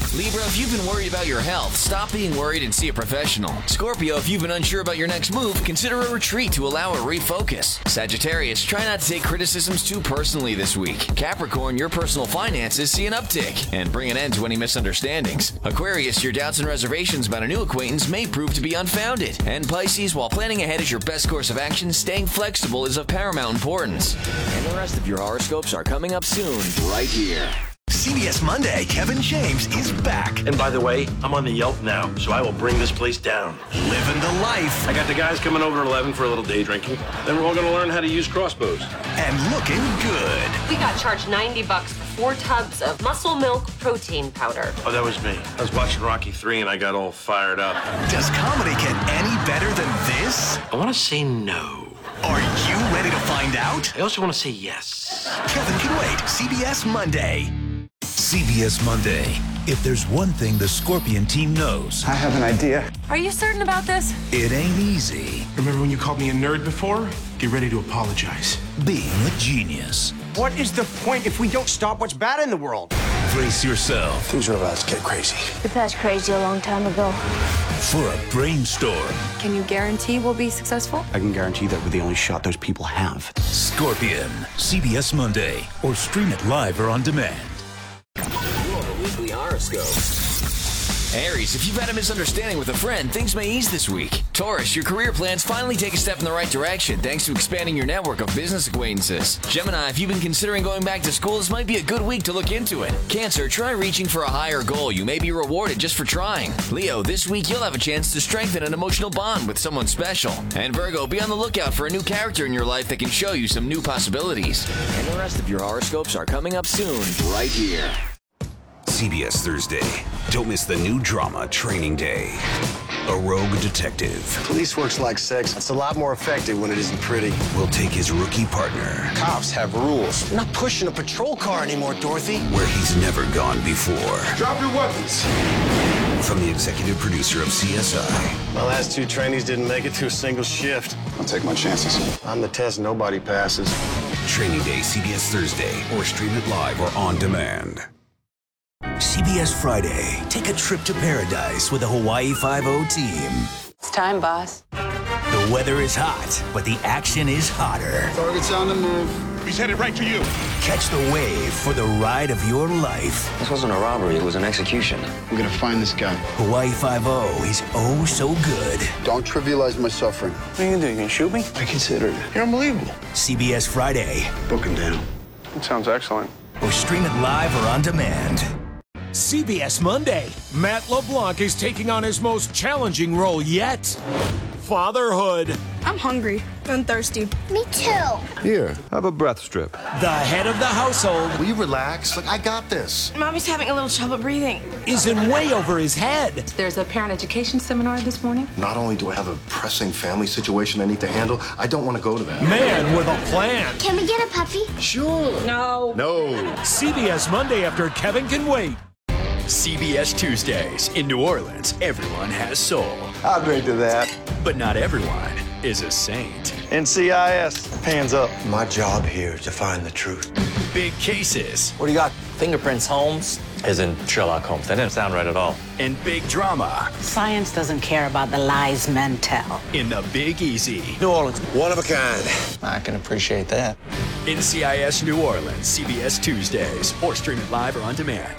Speaker 5: Libra, if you've been worried about your health, stop being worried and see a professional. Scorpio, if you've been unsure about your next move, consider a retreat to allow a refocus. Sagittarius, try not to take criticisms too personally this week. Capricorn, your personal finances see an uptick and bring an end to any misunderstandings. Aquarius, your doubts and reservations about a new acquaintance may prove to be unfounded. And Pisces, while planning ahead is your best course of action, staying flexible is of paramount importance. And the rest of your horoscopes are coming up soon, right here.
Speaker 1: C B S Monday, Kevin James is back.
Speaker 9: And by the way, I'm on the Yelp now, so I will bring this place down.
Speaker 1: Living the life.
Speaker 9: I got the guys coming over at eleven for a little day drinking. Then we're all going to learn how to use crossbows.
Speaker 1: And looking good.
Speaker 10: We got charged ninety bucks for four tubs of muscle milk protein powder.
Speaker 9: Oh, that was me. I was watching Rocky three and I got all fired up.
Speaker 1: Does comedy get any better than this?
Speaker 9: I want to say no.
Speaker 1: Are you ready to find out?
Speaker 9: I also want to say yes.
Speaker 1: Kevin Can Wait, C B S Monday.
Speaker 19: C B S Monday. If there's one thing the Scorpion team knows,
Speaker 20: I have an idea.
Speaker 27: Are you certain about this?
Speaker 19: it ain't easy
Speaker 9: Remember when you called me a nerd before? Get ready to apologize.
Speaker 19: being a genius.
Speaker 20: What is the point if we don't stop what's bad in the world?
Speaker 19: Brace yourself
Speaker 20: Things are about to get crazy.
Speaker 27: We passed crazy a long time ago.
Speaker 19: for a brainstorm.
Speaker 27: Can you guarantee we'll be successful?
Speaker 20: I can guarantee that we're the only shot those people have.
Speaker 19: Scorpion, C B S Monday, or stream it live or on demand.
Speaker 5: Weekly horoscope. Aries, if you've had a misunderstanding with a friend, things may ease this week. Taurus, your career plans finally take a step in the right direction thanks to expanding your network of business acquaintances. Gemini, if you've been considering going back to school, this might be a good week to look into it. Cancer, try reaching for a higher goal. You may be rewarded just for trying. Leo, this week you'll have a chance to strengthen an emotional bond with someone special. And Virgo, be on the lookout for a new character in your life that can show you some new possibilities. And the rest of your horoscopes are coming up soon, right here.
Speaker 21: C B S Thursday. Don't miss the new drama Training Day. A rogue detective
Speaker 28: Police work's like sex. It's a lot more effective when it isn't pretty.
Speaker 21: will take his rookie partner
Speaker 28: Cops have rules. You're not pushing a patrol car anymore, Dorothy.
Speaker 21: where he's never gone before.
Speaker 28: Drop your weapons.
Speaker 21: From the executive producer of C S I,
Speaker 28: My last two trainees didn't make it to a single shift. I'll take my chances. I'm the test nobody passes.
Speaker 21: Training Day, C B S Thursday, or stream it live or on demand.
Speaker 19: C B S Friday. Take a trip to paradise with the Hawaii Five-O team.
Speaker 27: It's time, boss.
Speaker 19: The weather is hot, but the action is hotter.
Speaker 28: Target's on the move.
Speaker 9: He's headed right to you.
Speaker 19: Catch the wave for the ride of your life.
Speaker 29: This wasn't a robbery, it was an execution.
Speaker 28: I'm gonna find this guy.
Speaker 19: Hawaii Five-O is oh so good.
Speaker 28: Don't trivialize my suffering. What are you gonna do? You gonna shoot me? I considered it. You're unbelievable.
Speaker 19: C B S Friday.
Speaker 28: Book him down. That sounds excellent.
Speaker 19: Or stream it live or on demand.
Speaker 17: C B S Monday. Matt LeBlanc is taking on his most challenging role yet. Fatherhood.
Speaker 27: I'm hungry and thirsty. Me too.
Speaker 28: Here, have a breath strip.
Speaker 17: The head of the household
Speaker 28: Will you relax? Like, I got this.
Speaker 27: Mommy's having a little trouble breathing.
Speaker 17: is in way over his head.
Speaker 27: There's a parent education seminar this morning.
Speaker 28: Not only do I have a pressing family situation I need to handle, I don't want to go to that.
Speaker 17: Man with a plan.
Speaker 24: Can we get a puppy?
Speaker 28: Sure.
Speaker 27: No.
Speaker 28: No.
Speaker 17: C B S Monday after Kevin Can Wait.
Speaker 1: C B S Tuesdays. In New Orleans, everyone has soul.
Speaker 28: I'll agree to that.
Speaker 1: But not everyone is a saint.
Speaker 28: N C I S, hands up. My job here is to find the truth.
Speaker 1: Big cases
Speaker 29: What do you got? Fingerprints, Holmes? As in Sherlock Holmes. That didn't sound right at all.
Speaker 1: and big drama
Speaker 22: Science doesn't care about the lies men tell.
Speaker 1: in the Big Easy.
Speaker 28: New Orleans, one of a kind.
Speaker 29: I can appreciate that.
Speaker 1: N C I S New Orleans, C B S Tuesdays, or stream it live or on demand.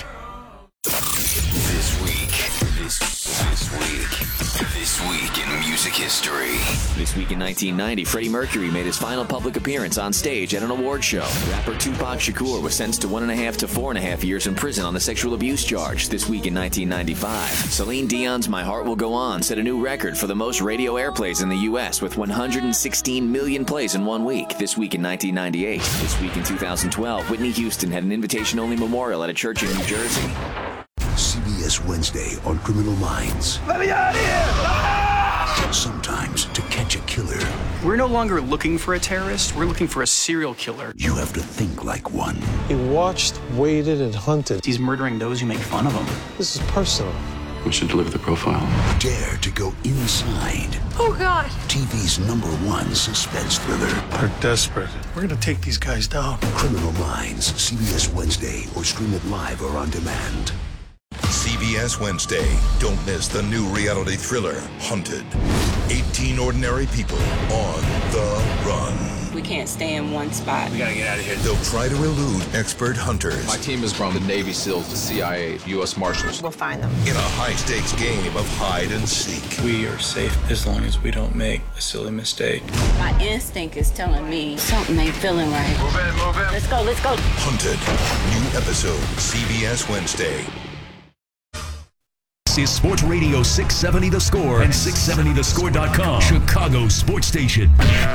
Speaker 21: This week, this, this week, this week in music history.
Speaker 5: This week in nineteen ninety, Freddie Mercury made his final public appearance on stage at an award show. Rapper Tupac Shakur was sentenced to one and a half to four and a half years in prison on the sexual abuse charge. This week in nineteen ninety-five, Celine Dion's My Heart Will Go On set a new record for the most radio airplays in the U S with one hundred sixteen million plays in one week. This week in nineteen ninety-eight. This week in two thousand twelve, Whitney Houston had an invitation-only memorial at a church in New Jersey.
Speaker 19: C B S Wednesday on Criminal Minds.
Speaker 20: Let me out of here!
Speaker 19: Sometimes to catch a killer,
Speaker 23: We're no longer looking for a terrorist. We're looking for a serial killer.
Speaker 19: you have to think like one.
Speaker 25: He watched, waited, and hunted.
Speaker 23: He's murdering those who make fun of him.
Speaker 25: This is personal.
Speaker 28: We should deliver the profile.
Speaker 19: Dare to go inside
Speaker 27: Oh, God.
Speaker 19: T V's number one suspense thriller.
Speaker 28: They're desperate. We're gonna take these guys down.
Speaker 19: Criminal Minds, C B S Wednesday, or stream it live or on demand.
Speaker 2: C B S Wednesday. Don't miss the new reality thriller, Hunted. eighteen ordinary people on the run.
Speaker 6: We can't stay in one spot.
Speaker 2: We gotta get out of here. They'll try to elude expert hunters.
Speaker 7: My team is from the Navy SEALs, the C I A, U S Marshals.
Speaker 6: We'll find them.
Speaker 2: In a high-stakes game of hide and seek.
Speaker 8: We are safe as long as we don't make a silly mistake.
Speaker 22: My instinct is telling me something ain't feeling right.
Speaker 7: Move in, move in.
Speaker 22: Let's go, let's go.
Speaker 2: Hunted. New episode, C B S Wednesday.
Speaker 19: This is Sports Radio six seventy The Score and six seventy the score dot com, Chicago Sports Station.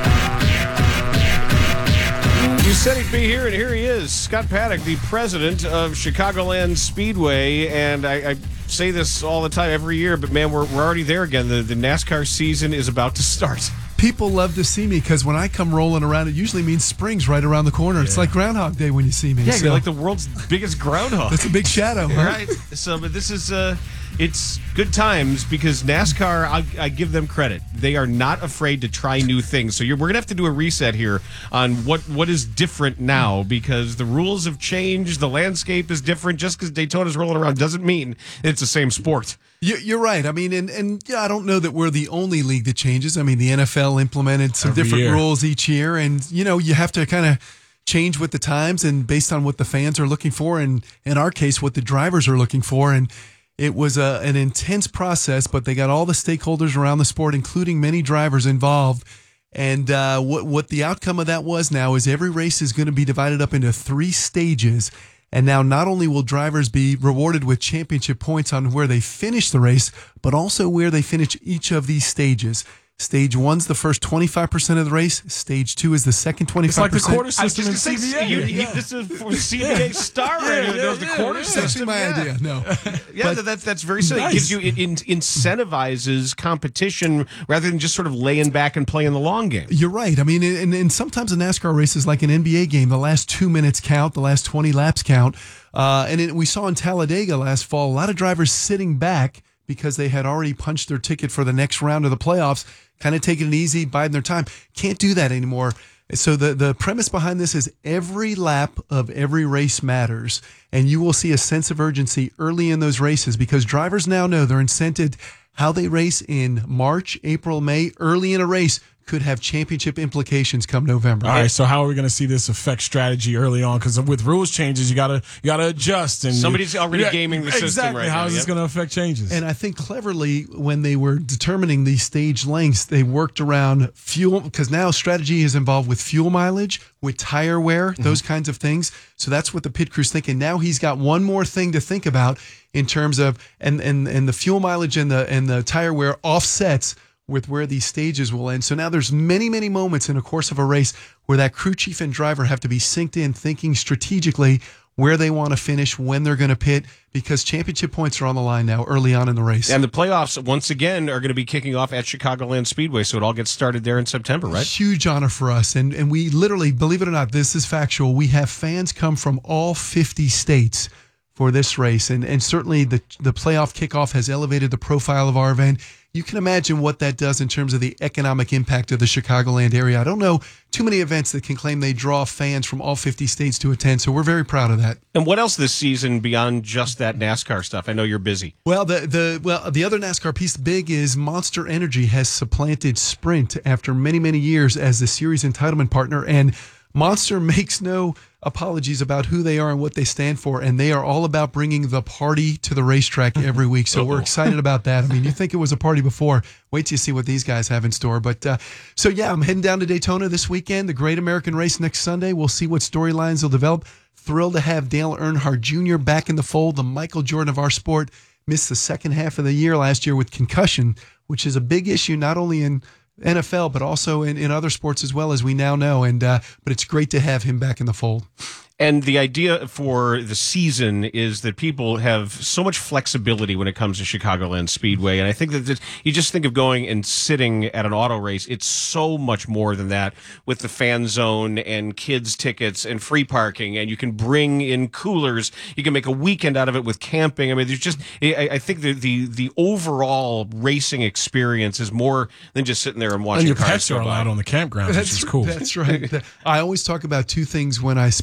Speaker 4: You said he'd be here, and here he is. Scott Paddock, the president of Chicagoland Speedway. And I, I say this all the time, every year, but man, we're, we're already there again. The, the NASCAR season is about to start.
Speaker 11: People love to see me because when I come rolling around, it usually means spring's right around the corner. Yeah. It's like Groundhog Day when you see me.
Speaker 4: Yeah,
Speaker 11: so.
Speaker 4: You're like the world's biggest groundhog.
Speaker 11: That's a big shadow. Huh?
Speaker 4: Right. So, but this is... Uh, It's good times because NASCAR, I, I give them credit. They are not afraid to try new things. So you're, we're going to have to do a reset here on what, what is different now because the rules have changed. The landscape is different. Just because Daytona's rolling around doesn't mean it's the same sport.
Speaker 11: You're right. I mean, and, and yeah, I don't know that we're the only league that changes. I mean, the N F L implemented some
Speaker 15: Every
Speaker 11: different
Speaker 15: year.
Speaker 11: rules each year. And, you know, you have to kind of change with the times and based on what the fans are looking for. And in our case, what the drivers are looking for. And it was a, an intense process, but they got all the stakeholders around the sport, including many drivers involved. And uh, what what the outcome of that was now is every race is going to be divided up into three stages. And now not only will drivers be rewarded with championship points on where they finish the race, but also where they finish each of these stages. Stage one's the first twenty-five percent of the race. Stage two is the second twenty-five percent.
Speaker 15: It's like the quarter system in C B A.
Speaker 4: You,
Speaker 15: yeah.
Speaker 4: you, this is for C B A star right here.
Speaker 15: yeah,
Speaker 4: the
Speaker 15: yeah,
Speaker 4: quarter
Speaker 15: yeah.
Speaker 4: system.
Speaker 11: That's my
Speaker 4: yeah.
Speaker 11: idea. No.
Speaker 4: Yeah,
Speaker 11: But-
Speaker 4: that's, that's very silly.
Speaker 11: Nice.
Speaker 4: It gives you, it in, incentivizes competition rather than just sort of laying back and playing the long game.
Speaker 11: You're right. I mean, and, and sometimes a NASCAR race is like an N B A game. The last two minutes count, the last twenty laps count. Uh, and it, we saw in Talladega last fall, a lot of drivers sitting back because they had already punched their ticket for the next round of the playoffs, kind of taking it easy, biding their time. Can't do that anymore. So the, the premise behind this is every lap of every race matters, and you will see a sense of urgency early in those races because drivers now know they're incented. How they race in March, April, May, early in a race could have championship implications come November.
Speaker 15: All right, so how are we going to see this affect strategy early on? Because with rules changes, you gotta you gotta adjust. And
Speaker 4: Somebody's
Speaker 15: you,
Speaker 4: already
Speaker 15: yeah,
Speaker 4: gaming the
Speaker 15: exactly.
Speaker 4: system right
Speaker 15: How
Speaker 4: now.
Speaker 15: is this
Speaker 4: Yep.
Speaker 15: going to affect changes?
Speaker 11: And I think cleverly, when they were determining these stage lengths, they worked around fuel, because now strategy is involved with fuel mileage, with tire wear,
Speaker 15: Mm-hmm.
Speaker 11: those kinds of things. So that's what the pit crew's thinking. Now he's got one more thing to think about in terms of, and and and the fuel mileage and the and the tire wear offsets with where these stages will end. So now there's many, many moments in the course of a race where that crew chief and driver have to be synced in, thinking strategically where they want to finish, when they're going to pit, because championship points are on the line now early on in the race.
Speaker 4: And the playoffs, once again, are going to be kicking off at Chicagoland Speedway, so it all gets started there in September, right?
Speaker 11: Huge honor for us. And and we literally, believe it or not, this is factual. We have fans come from all fifty states for this race. And and certainly the the playoff kickoff has elevated the profile of our event. You can imagine what that does in terms of the economic impact of the Chicagoland area. I don't know too many events that can claim they draw fans from all fifty states to attend, so we're very proud of that.
Speaker 4: And what else this season beyond just that NASCAR stuff? I know you're busy.
Speaker 11: Well, the the well the other NASCAR piece big is Monster Energy has supplanted Sprint after many, many years as the series entitlement partner, and Monster makes no apologies about who they are and what they stand for, and they are all about bringing the party to the racetrack every week. So we're excited about that. I mean, you think it was a party before. Wait till you see what these guys have in store. But uh, so, yeah, I'm heading down to Daytona this weekend, the Great American Race next Sunday. We'll see what storylines will develop. Thrilled to have Dale Earnhardt Junior back in the fold, the Michael Jordan of our sport. Missed the second half of the year last year with concussion, which is a big issue not only in N F L, but also in, in other sports as well, as we now know. And uh, but it's great to have him back in the fold.
Speaker 4: And the idea for the season is that people have so much flexibility when it comes to Chicagoland Speedway. And I think that this, you just think of going and sitting at an auto race. It's so much more than that with the fan zone and kids tickets and free parking. And you can bring in coolers. You can make a weekend out of it with camping. I mean, there's just, I, I think the, the, the overall racing experience is more than just sitting there and watching
Speaker 15: and your
Speaker 4: cars
Speaker 15: pets
Speaker 4: go
Speaker 15: are
Speaker 4: by.
Speaker 15: allowed on the campgrounds, which is cool.
Speaker 11: That's right. I always talk about two things when I speak about the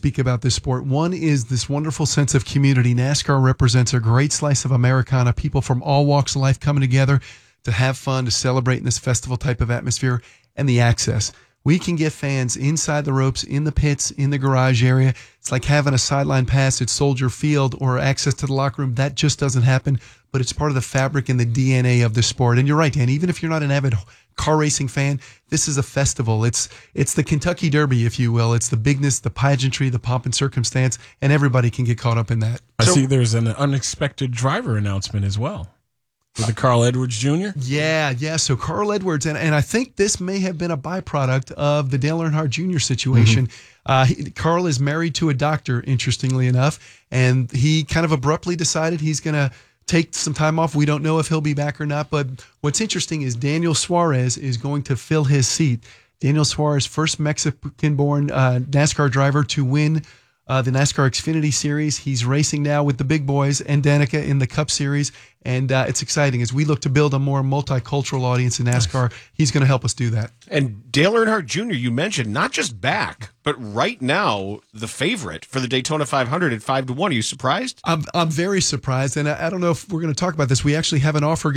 Speaker 11: this sport. One is this wonderful sense of community. NASCAR represents a great slice of Americana, people from all walks of life coming together to have fun, to celebrate in this festival type of atmosphere, and the access. We can get fans inside the ropes, in the pits, in the garage area. It's like having a sideline pass at Soldier Field or access to the locker room. That just doesn't happen, but it's part of the fabric and the D N A of the sport. And you're right, Dan, even if you're not an avid car racing fan, this is a festival. It's it's the Kentucky Derby, if you will. It's the bigness, the pageantry, the pomp and circumstance, and everybody can get caught up in that.
Speaker 15: I
Speaker 11: So-
Speaker 15: see there's an unexpected driver announcement as well. With the Carl Edwards Junior
Speaker 11: Yeah, yeah. So Carl Edwards, and, and I think this may have been a byproduct of the Dale Earnhardt Junior situation. Mm-hmm. Uh, he, Carl is married to a doctor, interestingly enough, and he kind of abruptly decided he's going to take some time off. We don't know if he'll be back or not, but what's interesting is Daniel Suarez is going to fill his seat. Daniel Suarez, first Mexican-born uh, NASCAR driver to win Uh, the NASCAR Xfinity Series. He's racing now with the big boys and Danica in the Cup Series, and uh, it's exciting as we look to build a more multicultural audience in NASCAR. He's going to help us do that.
Speaker 4: And Dale Earnhardt Junior, you mentioned, not just back, but right now the favorite for the Daytona five hundred at five to one. Are you surprised?
Speaker 11: I'm I'm very surprised, and I, I don't know if we're going to talk about this. We actually have an offer